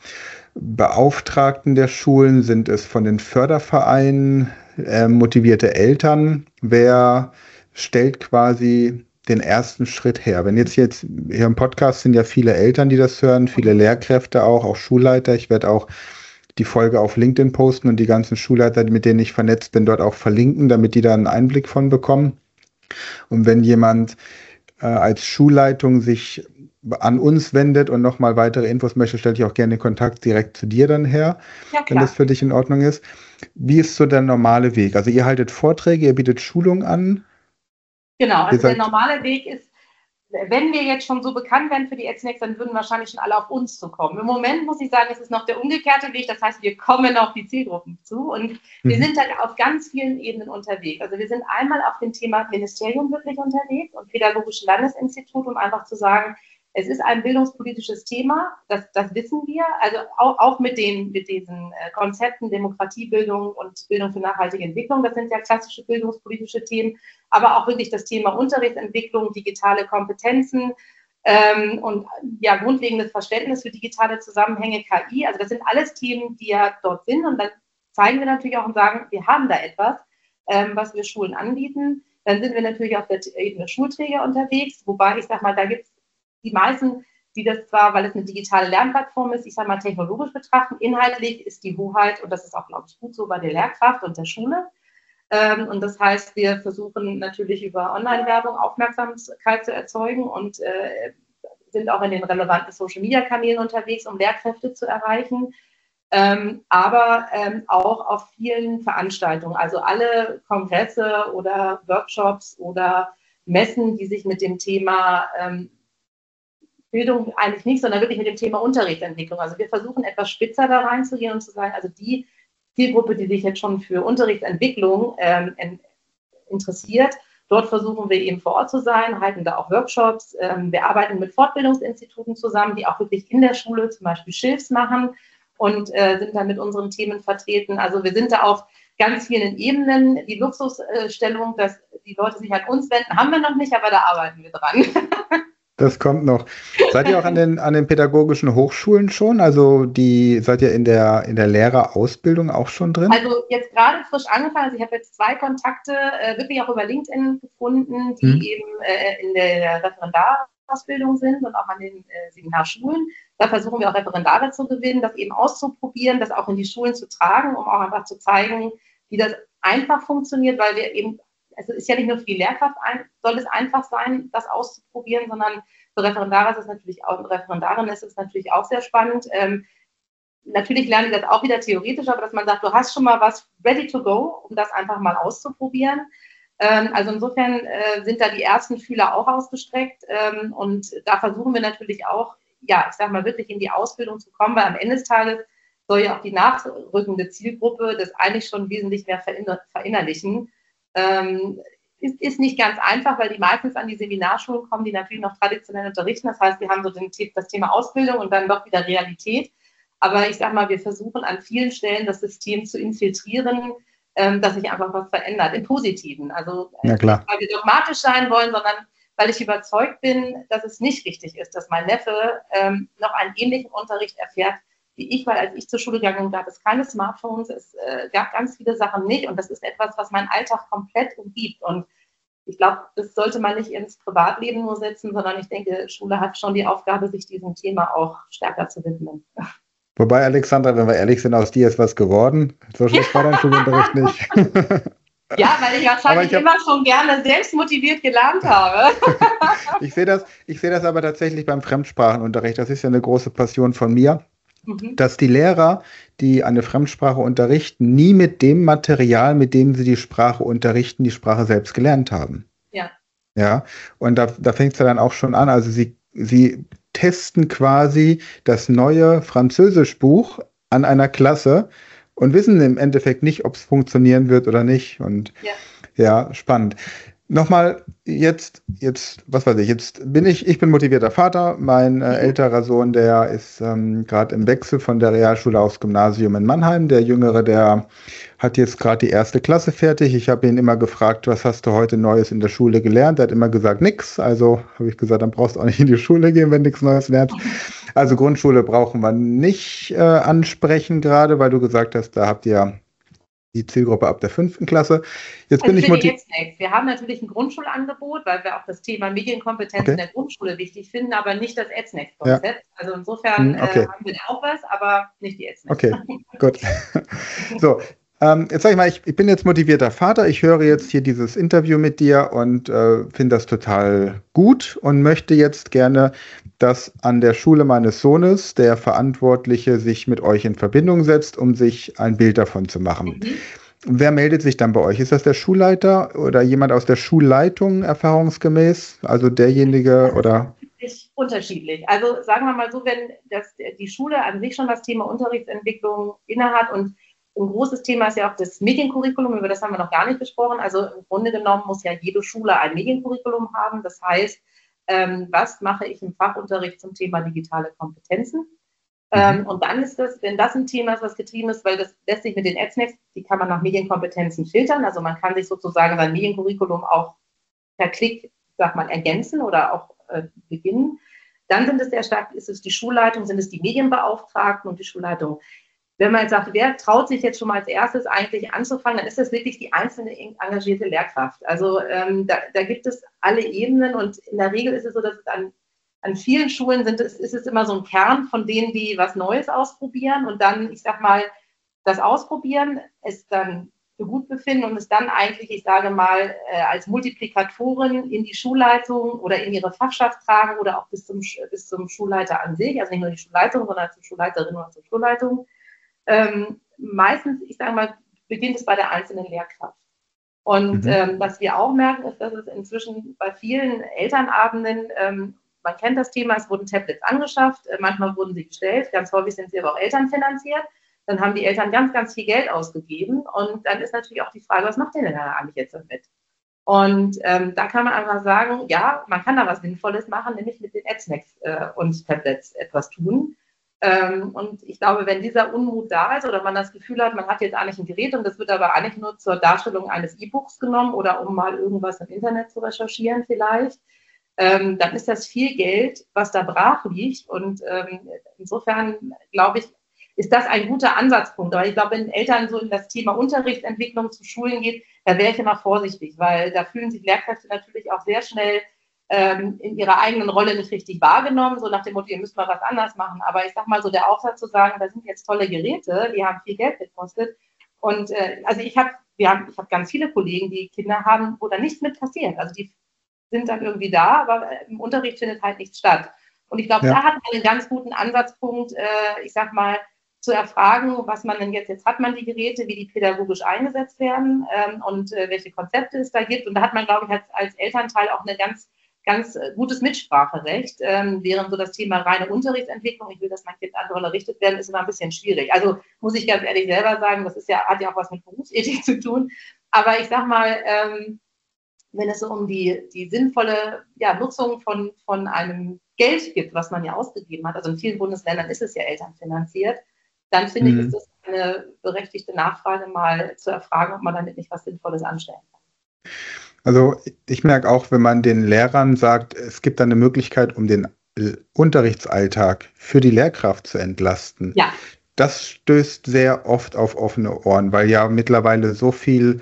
Beauftragten der Schulen? Sind es von den Fördervereinen äh, motivierte Eltern? Wer stellt quasi den ersten Schritt her? Wenn jetzt jetzt hier im Podcast sind ja viele Eltern, die das hören, viele Lehrkräfte auch, auch Schulleiter. Ich werde auch die Folge auf LinkedIn posten und die ganzen Schulleiter, mit denen ich vernetzt bin, dort auch verlinken, damit die da einen Einblick von bekommen. Und wenn jemand äh, als Schulleitung sich an uns wendet und nochmal weitere Infos möchte, stelle ich auch gerne den Kontakt direkt zu dir dann her, ja, wenn das für dich in Ordnung ist. Wie ist so der normale Weg? Also ihr haltet Vorträge, ihr bietet Schulungen an? Genau, also der normale Weg ist, wenn wir jetzt schon so bekannt werden für die EdSnacks, dann würden wahrscheinlich schon alle auf uns zu kommen. Im Moment muss ich sagen, es ist noch der umgekehrte Weg. Das heißt, wir kommen auf die Zielgruppen zu und wir mhm. sind dann auf ganz vielen Ebenen unterwegs. Also wir sind einmal auf dem Thema Ministerium wirklich unterwegs und Pädagogisches Landesinstitut, um einfach zu sagen, es ist ein bildungspolitisches Thema, das, das wissen wir, also auch, auch mit, den, mit diesen äh, Konzepten Demokratiebildung und Bildung für nachhaltige Entwicklung, das sind ja klassische bildungspolitische Themen, aber auch wirklich das Thema Unterrichtsentwicklung, digitale Kompetenzen ähm, und ja, grundlegendes Verständnis für digitale Zusammenhänge, K I, also das sind alles Themen, die ja dort sind und dann zeigen wir natürlich auch und sagen, wir haben da etwas, ähm, was wir Schulen anbieten. Dann sind wir natürlich auf der Ebene Schulträger unterwegs, wobei ich sage mal, da gibt es die meisten, die das zwar, weil es eine digitale Lernplattform ist, ich sage mal technologisch betrachten, inhaltlich ist die Hoheit, und das ist auch, glaube ich, gut so bei der Lehrkraft und der Schule. Ähm, und das heißt, wir versuchen natürlich über Online-Werbung Aufmerksamkeit zu erzeugen und äh, sind auch in den relevanten Social-Media-Kanälen unterwegs, um Lehrkräfte zu erreichen. Ähm, aber ähm, auch auf vielen Veranstaltungen, also alle Kongresse oder Workshops oder Messen, die sich mit dem Thema ähm, Bildung eigentlich nicht, sondern wirklich mit dem Thema Unterrichtsentwicklung. Also wir versuchen etwas spitzer da reinzugehen und zu sagen, also die Zielgruppe, die sich jetzt schon für Unterrichtsentwicklung ähm, interessiert, dort versuchen wir eben vor Ort zu sein, halten da auch Workshops. Ähm, wir arbeiten mit Fortbildungsinstituten zusammen, die auch wirklich in der Schule zum Beispiel Schilfs machen und äh, sind da mit unseren Themen vertreten. Also wir sind da auf ganz vielen Ebenen. Die Luxusstellung, dass die Leute sich an uns wenden, haben wir noch nicht, aber da arbeiten wir dran. Das kommt noch. Seid ihr auch an den, an den pädagogischen Hochschulen schon? Also die seid ihr in der, in der Lehrerausbildung auch schon drin? Also jetzt gerade frisch angefangen. Also ich habe jetzt zwei Kontakte äh, wirklich auch über LinkedIn gefunden, die hm. eben äh, in der Referendarausbildung sind und auch an den äh, Seminarschulen. Da versuchen wir auch Referendare zu gewinnen, das eben auszuprobieren, das auch in die Schulen zu tragen, um auch einfach zu zeigen, wie das einfach funktioniert, weil wir eben also ist ja nicht nur für die Lehrkraft, ein, soll es einfach sein, das auszuprobieren, sondern für Referendare ist es natürlich auch, Referendarinnen ist es natürlich auch sehr spannend. Ähm, natürlich lernen die das auch wieder theoretisch, aber dass man sagt, du hast schon mal was ready to go, um das einfach mal auszuprobieren. Ähm, also insofern äh, sind da die ersten Fühler auch ausgestreckt ähm, und da versuchen wir natürlich auch, ja, ich sag mal, wirklich in die Ausbildung zu kommen, weil am Ende des Tages soll ja auch die nachrückende Zielgruppe das eigentlich schon wesentlich mehr verinner- verinnerlichen. Ähm, ist, ist nicht ganz einfach, weil die meistens an die Seminarschulen kommen, die natürlich noch traditionell unterrichten. Das heißt, wir haben so den, das Thema Ausbildung und dann doch wieder Realität. Aber ich sage mal, wir versuchen an vielen Stellen das System zu infiltrieren, ähm, dass sich einfach was verändert, im Positiven. Also ja, klar. Nicht, weil wir dogmatisch sein wollen, sondern weil ich überzeugt bin, dass es nicht richtig ist, dass mein Neffe ähm, noch einen ähnlichen Unterricht erfährt, wie ich, weil als ich zur Schule gegangen bin, gab es keine Smartphones, es äh, gab ganz viele Sachen nicht und das ist etwas, was meinen Alltag komplett umgibt und ich glaube, das sollte man nicht ins Privatleben nur setzen, sondern ich denke, Schule hat schon die Aufgabe, sich diesem Thema auch stärker zu widmen. Wobei, Alexandra, wenn wir ehrlich sind, aus dir ist was geworden. So schlecht war dein Schulunterricht nicht. Ja, weil ich wahrscheinlich ich hab, immer schon gerne selbstmotiviert gelernt habe. ich sehe das, ich sehe das aber tatsächlich beim Fremdsprachenunterricht. Das ist ja eine große Passion von mir. Mhm. Dass die Lehrer, die eine Fremdsprache unterrichten, nie mit dem Material, mit dem sie die Sprache unterrichten, die Sprache selbst gelernt haben. Ja. Ja, und da, da fängt es ja dann auch schon an. Also sie, sie testen quasi das neue Französischbuch an einer Klasse und wissen im Endeffekt nicht, ob es funktionieren wird oder nicht. Und ja, ja spannend. Nochmal, jetzt, jetzt, was weiß ich, jetzt bin ich, ich bin motivierter Vater. Mein äh, älterer Sohn, der ist ähm, gerade im Wechsel von der Realschule aufs Gymnasium in Mannheim. Der Jüngere, der hat jetzt gerade die erste Klasse fertig. Ich habe ihn immer gefragt, was hast du heute Neues in der Schule gelernt? Er hat immer gesagt, nix. Also habe ich gesagt, dann brauchst du auch nicht in die Schule gehen, wenn du nichts Neues lernst. Also Grundschule brauchen wir nicht äh, ansprechen gerade, weil du gesagt hast, da habt ihr die Zielgruppe ab der fünften Klasse. Jetzt Also bin ich für die motiviert. EdSnacks. Wir haben natürlich ein Grundschulangebot, weil wir auch das Thema Medienkompetenz in Okay. der Grundschule wichtig finden, aber nicht das Ja. EdSnacks-Konzept. Also insofern Hm, äh, okay. haben wir da auch was, aber nicht die EdSnacks. Okay, gut. So, ähm, jetzt sag ich mal, ich, ich bin jetzt motivierter Vater. Ich höre jetzt hier dieses Interview mit dir und äh, finde das total gut und möchte jetzt gerne, dass an der Schule meines Sohnes der Verantwortliche sich mit euch in Verbindung setzt, um sich ein Bild davon zu machen. Mhm. Wer meldet sich dann bei euch? Ist das der Schulleiter oder jemand aus der Schulleitung erfahrungsgemäß? Also derjenige oder? Ist unterschiedlich. Also sagen wir mal so, wenn das, die Schule an sich schon das Thema Unterrichtsentwicklung innehat und ein großes Thema ist ja auch das Mediencurriculum, über das haben wir noch gar nicht gesprochen. Also im Grunde genommen muss ja jede Schule ein Mediencurriculum haben. Das heißt, ähm, was mache ich im Fachunterricht zum Thema digitale Kompetenzen? Ähm, und dann ist das, wenn das ein Thema ist, was getrieben ist, weil das lässt sich mit den EdSnacks, die kann man nach Medienkompetenzen filtern. Also man kann sich sozusagen sein Mediencurriculum auch per Klick, sag mal, ergänzen oder auch äh, beginnen. Dann sind es sehr stark, ist es die Schulleitung, sind es die Medienbeauftragten und die Schulleitung. Wenn man jetzt sagt, wer traut sich jetzt schon mal als erstes eigentlich anzufangen, dann ist das wirklich die einzelne engagierte Lehrkraft. Also ähm, da, da gibt es alle Ebenen und in der Regel ist es so, dass es an An vielen Schulen sind es, ist es immer so ein Kern von denen, die was Neues ausprobieren und dann, ich sag mal, das Ausprobieren, es dann für gut befinden und es dann eigentlich, ich sage mal, als Multiplikatoren in die Schulleitung oder in ihre Fachschaft tragen oder auch bis zum, bis zum Schulleiter an sich, also nicht nur die Schulleitung, sondern zur Schulleiterin oder zur Schulleitung. Ähm, meistens, ich sage mal, beginnt es bei der einzelnen Lehrkraft. Und mhm. ähm, was wir auch merken, ist, dass es inzwischen bei vielen Elternabenden ähm, man kennt das Thema, es wurden Tablets angeschafft, manchmal wurden sie gestellt, ganz häufig sind sie aber auch elternfinanziert. Dann haben die Eltern ganz, ganz viel Geld ausgegeben und dann ist natürlich auch die Frage, was macht ihr denn da eigentlich jetzt damit? Und ähm, da kann man einfach sagen, ja, man kann da was Sinnvolles machen, nämlich mit den EdSnacks äh, und Tablets etwas tun. Ähm, und ich glaube, wenn dieser Unmut da ist oder man das Gefühl hat, man hat jetzt eigentlich ein Gerät und das wird aber eigentlich nur zur Darstellung eines E-Books genommen oder um mal irgendwas im Internet zu recherchieren vielleicht, Ähm, dann ist das viel Geld, was da brach liegt. Und ähm, insofern, glaube ich, ist das ein guter Ansatzpunkt. Aber ich glaube, wenn Eltern so in das Thema Unterrichtsentwicklung zu Schulen geht, da wäre ich immer vorsichtig, weil da fühlen sich Lehrkräfte natürlich auch sehr schnell ähm, in ihrer eigenen Rolle nicht richtig wahrgenommen, so nach dem Motto, ihr müsst mal was anders machen. Aber ich sage mal so, der Aufsatz zu sagen, da sind jetzt tolle Geräte, die haben viel Geld gekostet. Und äh, also ich habe wir haben, ich habe ganz viele Kollegen, die Kinder haben, wo da nichts mit passiert. Also die sind dann irgendwie da, aber im Unterricht findet halt nichts statt. Und ich glaube, ja. da hat man einen ganz guten Ansatzpunkt, äh, ich sag mal, zu erfragen, was man denn jetzt, jetzt hat man die Geräte, wie die pädagogisch eingesetzt werden ähm, und äh, welche Konzepte es da gibt. Und da hat man, glaube ich, als, als Elternteil auch ein ganz, ganz gutes Mitspracherecht, ähm, während so das Thema reine Unterrichtsentwicklung, ich will, dass mein Kind andere unterrichtet werden, ist immer ein bisschen schwierig. Also muss ich ganz ehrlich selber sagen, das ist ja, hat ja auch was mit Berufsethik zu tun. Aber ich sag mal, ähm, wenn es so um die, die sinnvolle ja, Nutzung von, von einem Geld gibt, was man ja ausgegeben hat, also in vielen Bundesländern ist es ja elternfinanziert, dann finde mhm. ich, ist das eine berechtigte Nachfrage, mal zu erfragen, ob man damit nicht was Sinnvolles anstellen kann. Also ich merke auch, wenn man den Lehrern sagt, es gibt eine Möglichkeit, um den Unterrichtsalltag für die Lehrkraft zu entlasten. Ja. Das stößt sehr oft auf offene Ohren, weil ja mittlerweile so viel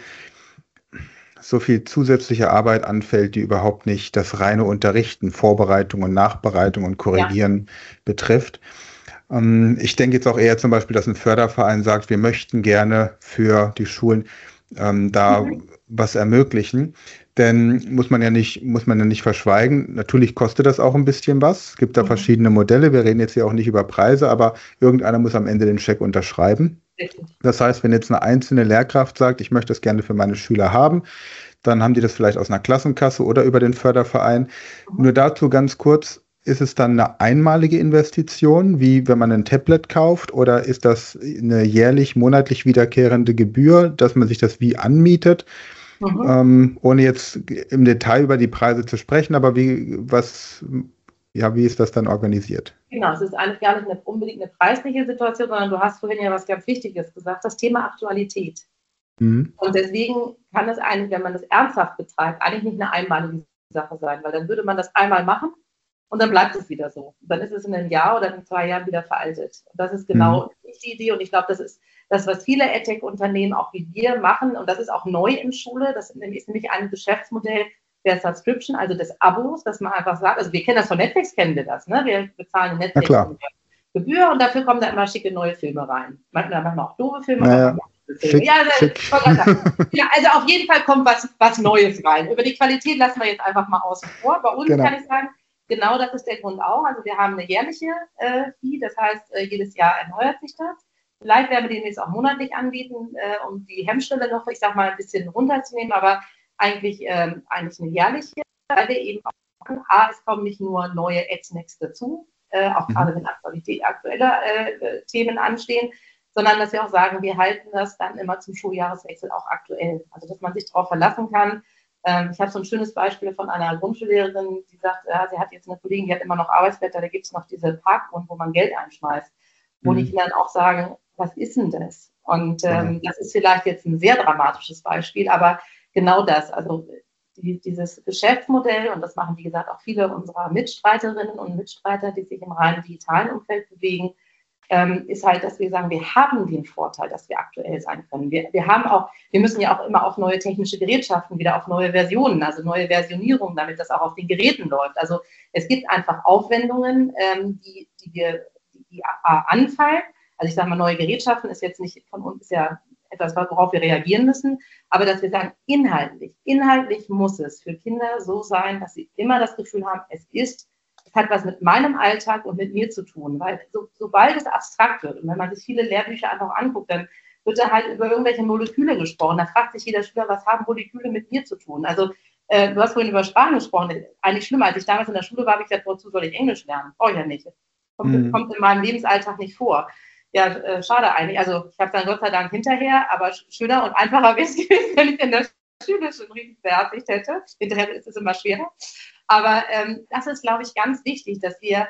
so viel zusätzliche Arbeit anfällt, die überhaupt nicht das reine Unterrichten, Vorbereitung und Nachbereitung und Korrigieren ja. betrifft. Ähm, ich denke jetzt auch eher zum Beispiel, dass ein Förderverein sagt, wir möchten gerne für die Schulen ähm, da mhm. was ermöglichen. Denn muss man ja nicht, muss man ja nicht verschweigen, natürlich kostet das auch ein bisschen was. Es gibt da mhm. verschiedene Modelle, wir reden jetzt hier auch nicht über Preise, aber irgendeiner muss am Ende den Scheck unterschreiben. Das heißt, wenn jetzt eine einzelne Lehrkraft sagt, ich möchte das gerne für meine Schüler haben, dann haben die das vielleicht aus einer Klassenkasse oder über den Förderverein. Mhm. Nur dazu ganz kurz, ist es dann eine einmalige Investition, wie wenn man ein Tablet kauft, oder ist das eine jährlich, monatlich wiederkehrende Gebühr, dass man sich das wie anmietet? Mhm. Ähm, ohne jetzt im Detail über die Preise zu sprechen, aber wie, was, ja, wie ist das dann organisiert? Genau, es ist eigentlich gar nicht eine, unbedingt eine preisliche Situation, sondern du hast vorhin ja was ganz Wichtiges gesagt, das Thema Aktualität. Mhm. Und deswegen kann es eigentlich, wenn man das ernsthaft betreibt, eigentlich nicht eine einmalige Sache sein, weil dann würde man das einmal machen und dann bleibt es wieder so. Und dann ist es in einem Jahr oder in zwei Jahren wieder veraltet. Und das ist Mhm. genau die Idee. Und ich glaube, das ist das, was viele EdTech-Unternehmen auch wie wir machen. Und das ist auch neu in Schule. Das ist nämlich ein Geschäftsmodell der Subscription, also des Abos, dass man einfach sagt, also wir kennen das von Netflix, kennen wir das. Ne? Wir bezahlen Na Netflix klar. eine Gebühr und dafür kommen da immer schicke neue Filme rein. Manchmal, manchmal auch doofe Filme, aber Naja, manchmal auch gute Filme. schick, Ja, also, schick. ja, also auf jeden Fall kommt was, was Neues rein. Über die Qualität lassen wir jetzt einfach mal außen vor. Bei uns kann Genau. ich sagen, genau das ist der Grund auch. Also wir haben eine jährliche äh, Fee, das heißt, äh, jedes Jahr erneuert sich das. Vielleicht werden wir den jetzt auch monatlich anbieten, äh, um die Hemmschwelle noch, ich sag mal, ein bisschen runterzunehmen, aber eigentlich, ähm, eigentlich eine jährliche, weil wir eben auch machen, A, es kommen nicht nur neue Ads-Next dazu, äh, auch Mhm. gerade wenn Aktualität, aktuelle äh, Themen anstehen, sondern dass wir auch sagen, wir halten das dann immer zum Schuljahreswechsel auch aktuell. Also dass man sich darauf verlassen kann. Ähm, ich habe so ein schönes Beispiel von einer Grundschullehrerin, die sagt, ja, sie hat jetzt eine Kollegin, die hat immer noch Arbeitsblätter, da gibt es noch diese Parkuhren, wo man Geld einschmeißt, wo die Mhm. Kinder dann auch sagen, was ist denn das? Und Genau. ähm, das ist vielleicht jetzt ein sehr dramatisches Beispiel, aber genau das, also die, dieses Geschäftsmodell, und das machen, wie gesagt, auch viele unserer Mitstreiterinnen und Mitstreiter, die sich im rein digitalen Umfeld bewegen, ähm, ist halt, dass wir sagen, wir haben den Vorteil, dass wir aktuell sein können. Wir, wir haben auch, wir müssen ja auch immer auf neue technische Gerätschaften, wieder auf neue Versionen, also neue Versionierungen, damit das auch auf den Geräten läuft. Also es gibt einfach Aufwendungen, ähm, die, die wir die, die anfallen. Also ich sage mal, neue Gerätschaften ist jetzt nicht von uns, ist ja etwas, worauf wir reagieren müssen, aber dass wir sagen, inhaltlich, inhaltlich muss es für Kinder so sein, dass sie immer das Gefühl haben, es ist, es hat was mit meinem Alltag und mit mir zu tun, weil so, sobald es abstrakt wird und wenn man sich viele Lehrbücher einfach anguckt, dann wird da halt über irgendwelche Moleküle gesprochen. Da fragt sich jeder Schüler, was haben Moleküle mit mir zu tun? Also äh, du hast vorhin über Sprachen gesprochen. Eigentlich schlimmer, als ich damals in der Schule war, habe ich gesagt, wozu soll ich Englisch lernen? Brauche ich ja nicht. Kommt, Mhm. kommt in meinem Lebensalltag nicht vor. Ja, äh, schade eigentlich. Also ich habe dann Gott sei Dank hinterher, aber schöner und einfacher wäre es gewesen, wenn ich in der Schule schon richtig beherzigt hätte. Hinterher ist es immer schwerer. Aber ähm, das ist, glaube ich, ganz wichtig, dass wir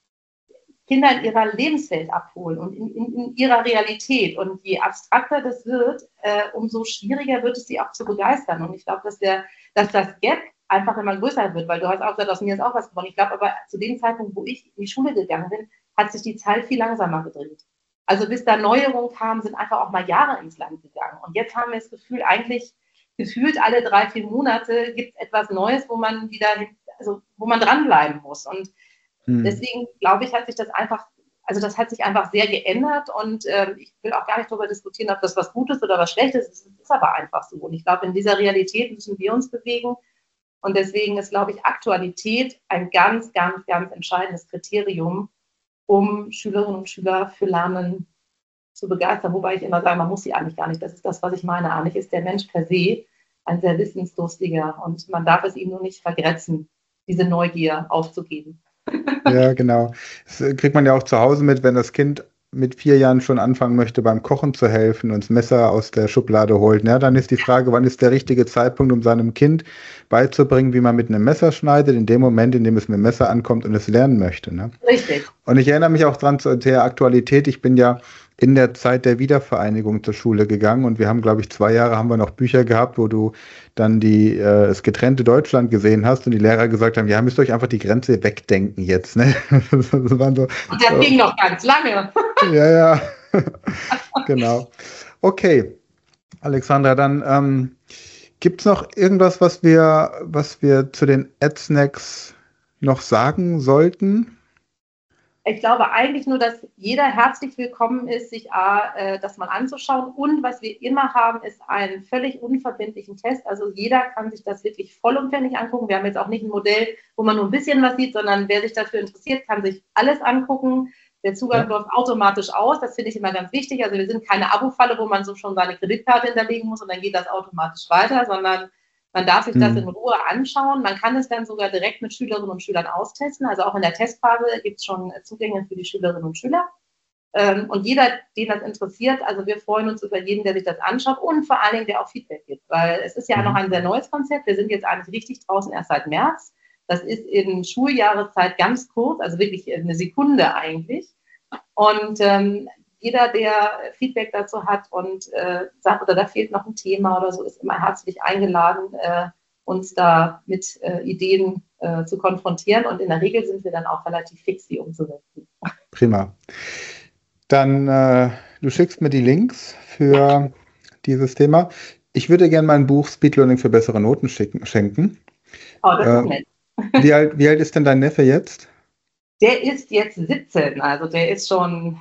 Kinder in ihrer Lebenswelt abholen und in, in, in ihrer Realität. Und je abstrakter das wird, äh, umso schwieriger wird es, sie auch zu begeistern. Und ich glaube, dass, der, dass das Gap einfach immer größer wird, weil du hast auch gesagt, aus mir ist auch was geworden. Ich glaube aber, zu dem Zeitpunkt, wo ich in die Schule gegangen bin, hat sich die Zeit viel langsamer gedreht. Also bis da Neuerungen kamen, sind einfach auch mal Jahre ins Land gegangen. Und jetzt haben wir das Gefühl, eigentlich gefühlt alle drei, vier Monate gibt es etwas Neues, wo man wieder, also wo man dranbleiben muss. Und Mhm. deswegen glaube ich, hat sich das einfach, also das hat sich einfach sehr geändert und ähm, ich will auch gar nicht darüber diskutieren, ob das was Gutes oder was Schlechtes ist. Es ist aber einfach so. Und ich glaube, in dieser Realität müssen wir uns bewegen. Und deswegen ist, glaube ich, Aktualität ein ganz, ganz, ganz entscheidendes Kriterium, um Schülerinnen und Schüler für Lernen zu begeistern. Wobei ich immer sage, man muss sie eigentlich gar nicht. Das ist das, was ich meine. Eigentlich ist der Mensch per se ein sehr wissensdurstiger und man darf es ihm nur nicht vergrätzen, diese Neugier aufzugeben. Ja, genau. Das äh, kriegt man ja auch zu Hause mit, wenn das Kind mit vier Jahren schon anfangen möchte, beim Kochen zu helfen und das Messer aus der Schublade holt. Ja, dann ist die Frage, wann ist der richtige Zeitpunkt, um seinem Kind beizubringen, wie man mit einem Messer schneidet, in dem Moment, in dem es mit dem Messer ankommt und es lernen möchte. Ne? Richtig. Und ich erinnere mich auch dran zur der Aktualität. Ich bin ja in der Zeit der Wiedervereinigung zur Schule gegangen und wir haben, glaube ich, zwei Jahre haben wir noch Bücher gehabt, wo du dann die, äh, das getrennte Deutschland gesehen hast und die Lehrer gesagt haben, ja, müsst ihr euch einfach die Grenze wegdenken jetzt. Ne? Das waren so, Und das ging noch ganz lange. ja, ja, genau. Okay, Alexandra, dann ähm, gibt es noch irgendwas, was wir, was wir zu den Ad-Snacks noch sagen sollten? Ich glaube eigentlich nur, dass jeder herzlich willkommen ist, sich äh, das mal anzuschauen. Und was wir immer haben, ist einen völlig unverbindlichen Test. Also jeder kann sich das wirklich vollumfänglich angucken. Wir haben jetzt auch nicht ein Modell, wo man nur ein bisschen was sieht, sondern wer sich dafür interessiert, kann sich alles angucken. Der Zugang Ja. läuft automatisch aus. Das finde ich immer ganz wichtig. Also wir sind keine Abo-Falle, wo man so schon seine Kreditkarte hinterlegen muss und dann geht das automatisch weiter, sondern man darf sich das in Hm. Ruhe anschauen. Man kann es dann sogar direkt mit Schülerinnen und Schülern austesten. Also auch in der Testphase gibt es schon Zugänge für die Schülerinnen und Schüler. Ähm, und jeder, den das interessiert, also wir freuen uns über jeden, der sich das anschaut und vor allen Dingen, der auch Feedback gibt, weil es ist ja noch ein sehr neues Konzept. Wir sind jetzt eigentlich richtig draußen erst seit März. Das ist in Schuljahreszeit ganz kurz, also wirklich eine Sekunde eigentlich. Und ähm, jeder, der Feedback dazu hat und äh, sagt, oder da fehlt noch ein Thema oder so, ist immer herzlich eingeladen, äh, uns da mit äh, Ideen äh, zu konfrontieren. Und in der Regel sind wir dann auch relativ fix, die umzusetzen. Prima. Dann, äh, du schickst mir die Links für ja. dieses Thema. Ich würde gerne mein Buch Speed Learning für bessere Noten schicken, schenken. Oh, das äh, ist nett. Wie alt, wie alt ist denn dein Neffe jetzt? Der ist jetzt siebzehn, also der ist schon...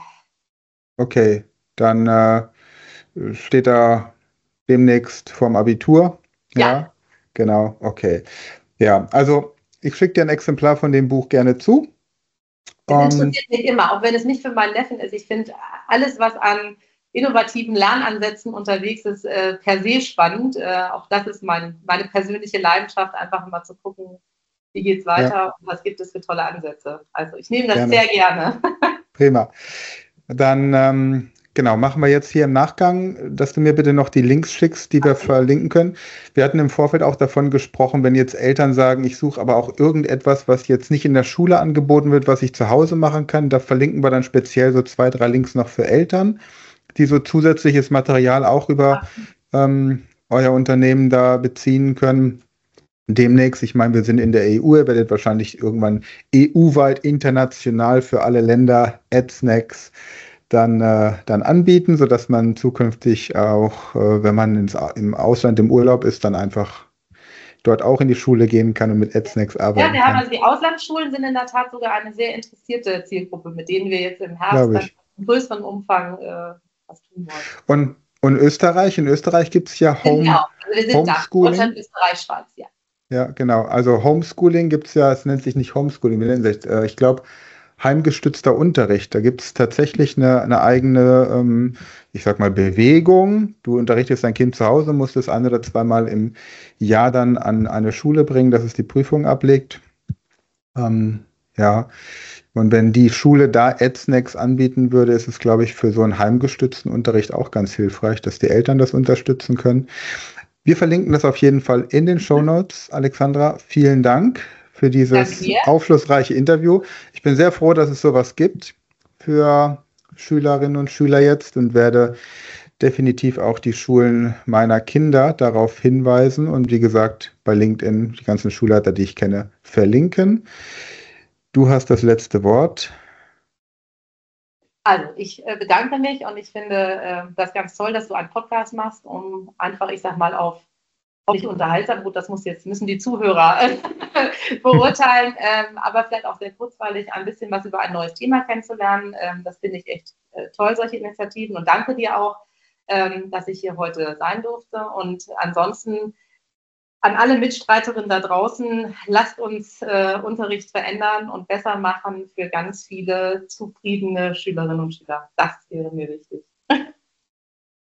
Okay, dann äh, steht er demnächst vorm Abitur. Ja. ja, genau, okay. Ja, also ich schicke dir ein Exemplar von dem Buch gerne zu. Es interessiert mich immer, auch wenn es nicht für meinen Neffen ist. Ich finde alles, was an innovativen Lernansätzen unterwegs ist, äh, per se spannend. Äh, auch das ist mein, meine persönliche Leidenschaft, einfach mal zu gucken, wie geht es weiter ja. und was gibt es für tolle Ansätze. Also ich nehme das gerne. sehr gerne. Prima. Dann ähm, genau, machen wir jetzt hier im Nachgang, dass du mir bitte noch die Links schickst, die wir okay. verlinken können. Wir hatten im Vorfeld auch davon gesprochen, wenn jetzt Eltern sagen, ich suche aber auch irgendetwas, was jetzt nicht in der Schule angeboten wird, was ich zu Hause machen kann, da verlinken wir dann speziell so zwei, drei Links noch für Eltern, die so zusätzliches Material auch über ähm, euer Unternehmen da beziehen können. Demnächst, ich meine, wir sind in der E U, ihr werdet wahrscheinlich irgendwann E U-weit international für alle Länder AdSnacks dann, äh, dann anbieten, sodass man zukünftig auch, äh, wenn man ins, im Ausland im Urlaub ist, dann einfach dort auch in die Schule gehen kann und mit AdSnacks arbeiten kann. Ja, wir kann. haben also die Auslandsschulen sind in der Tat sogar eine sehr interessierte Zielgruppe, mit denen wir jetzt im Herbst dann in größerem Umfang äh, was tun wollen. Und, und Österreich, in Österreich gibt es ja Home, genau. also wir sind Homeschooling. Da. Deutschland, Österreich, Schweiz, ja. Ja, genau. Also Homeschooling gibt es ja, es nennt sich nicht Homeschooling, wie nennt sich, äh, ich glaube, heimgestützter Unterricht. Da gibt es tatsächlich eine, eine eigene, ähm, ich sag mal, Bewegung. Du unterrichtest dein Kind zu Hause, musst es ein oder zweimal im Jahr dann an eine Schule bringen, dass es die Prüfung ablegt. Ähm, ja. Und wenn die Schule da AdSnacks anbieten würde, ist es, glaube ich, für so einen heimgestützten Unterricht auch ganz hilfreich, dass die Eltern das unterstützen können. Wir verlinken das auf jeden Fall in den Shownotes. Alexandra, vielen Dank für dieses aufschlussreiche Interview. Ich bin sehr froh, dass es sowas gibt für Schülerinnen und Schüler jetzt und werde definitiv auch die Schulen meiner Kinder darauf hinweisen und wie gesagt bei LinkedIn die ganzen Schulleiter, die ich kenne, verlinken. Du hast das letzte Wort. Also ich äh, bedanke mich und ich finde äh, das ganz toll, dass du einen Podcast machst, um einfach, ich sag mal, auf nicht unterhaltsam, gut, das muss jetzt, müssen die Zuhörer beurteilen, ähm, aber vielleicht auch sehr kurzweilig ein bisschen was über ein neues Thema kennenzulernen. Ähm, das finde ich echt äh, toll, solche Initiativen, und danke dir auch, ähm, dass ich hier heute sein durfte. Und ansonsten an alle Mitstreiterinnen da draußen, lasst uns äh, Unterricht verändern und besser machen für ganz viele zufriedene Schülerinnen und Schüler. Das wäre mir wichtig.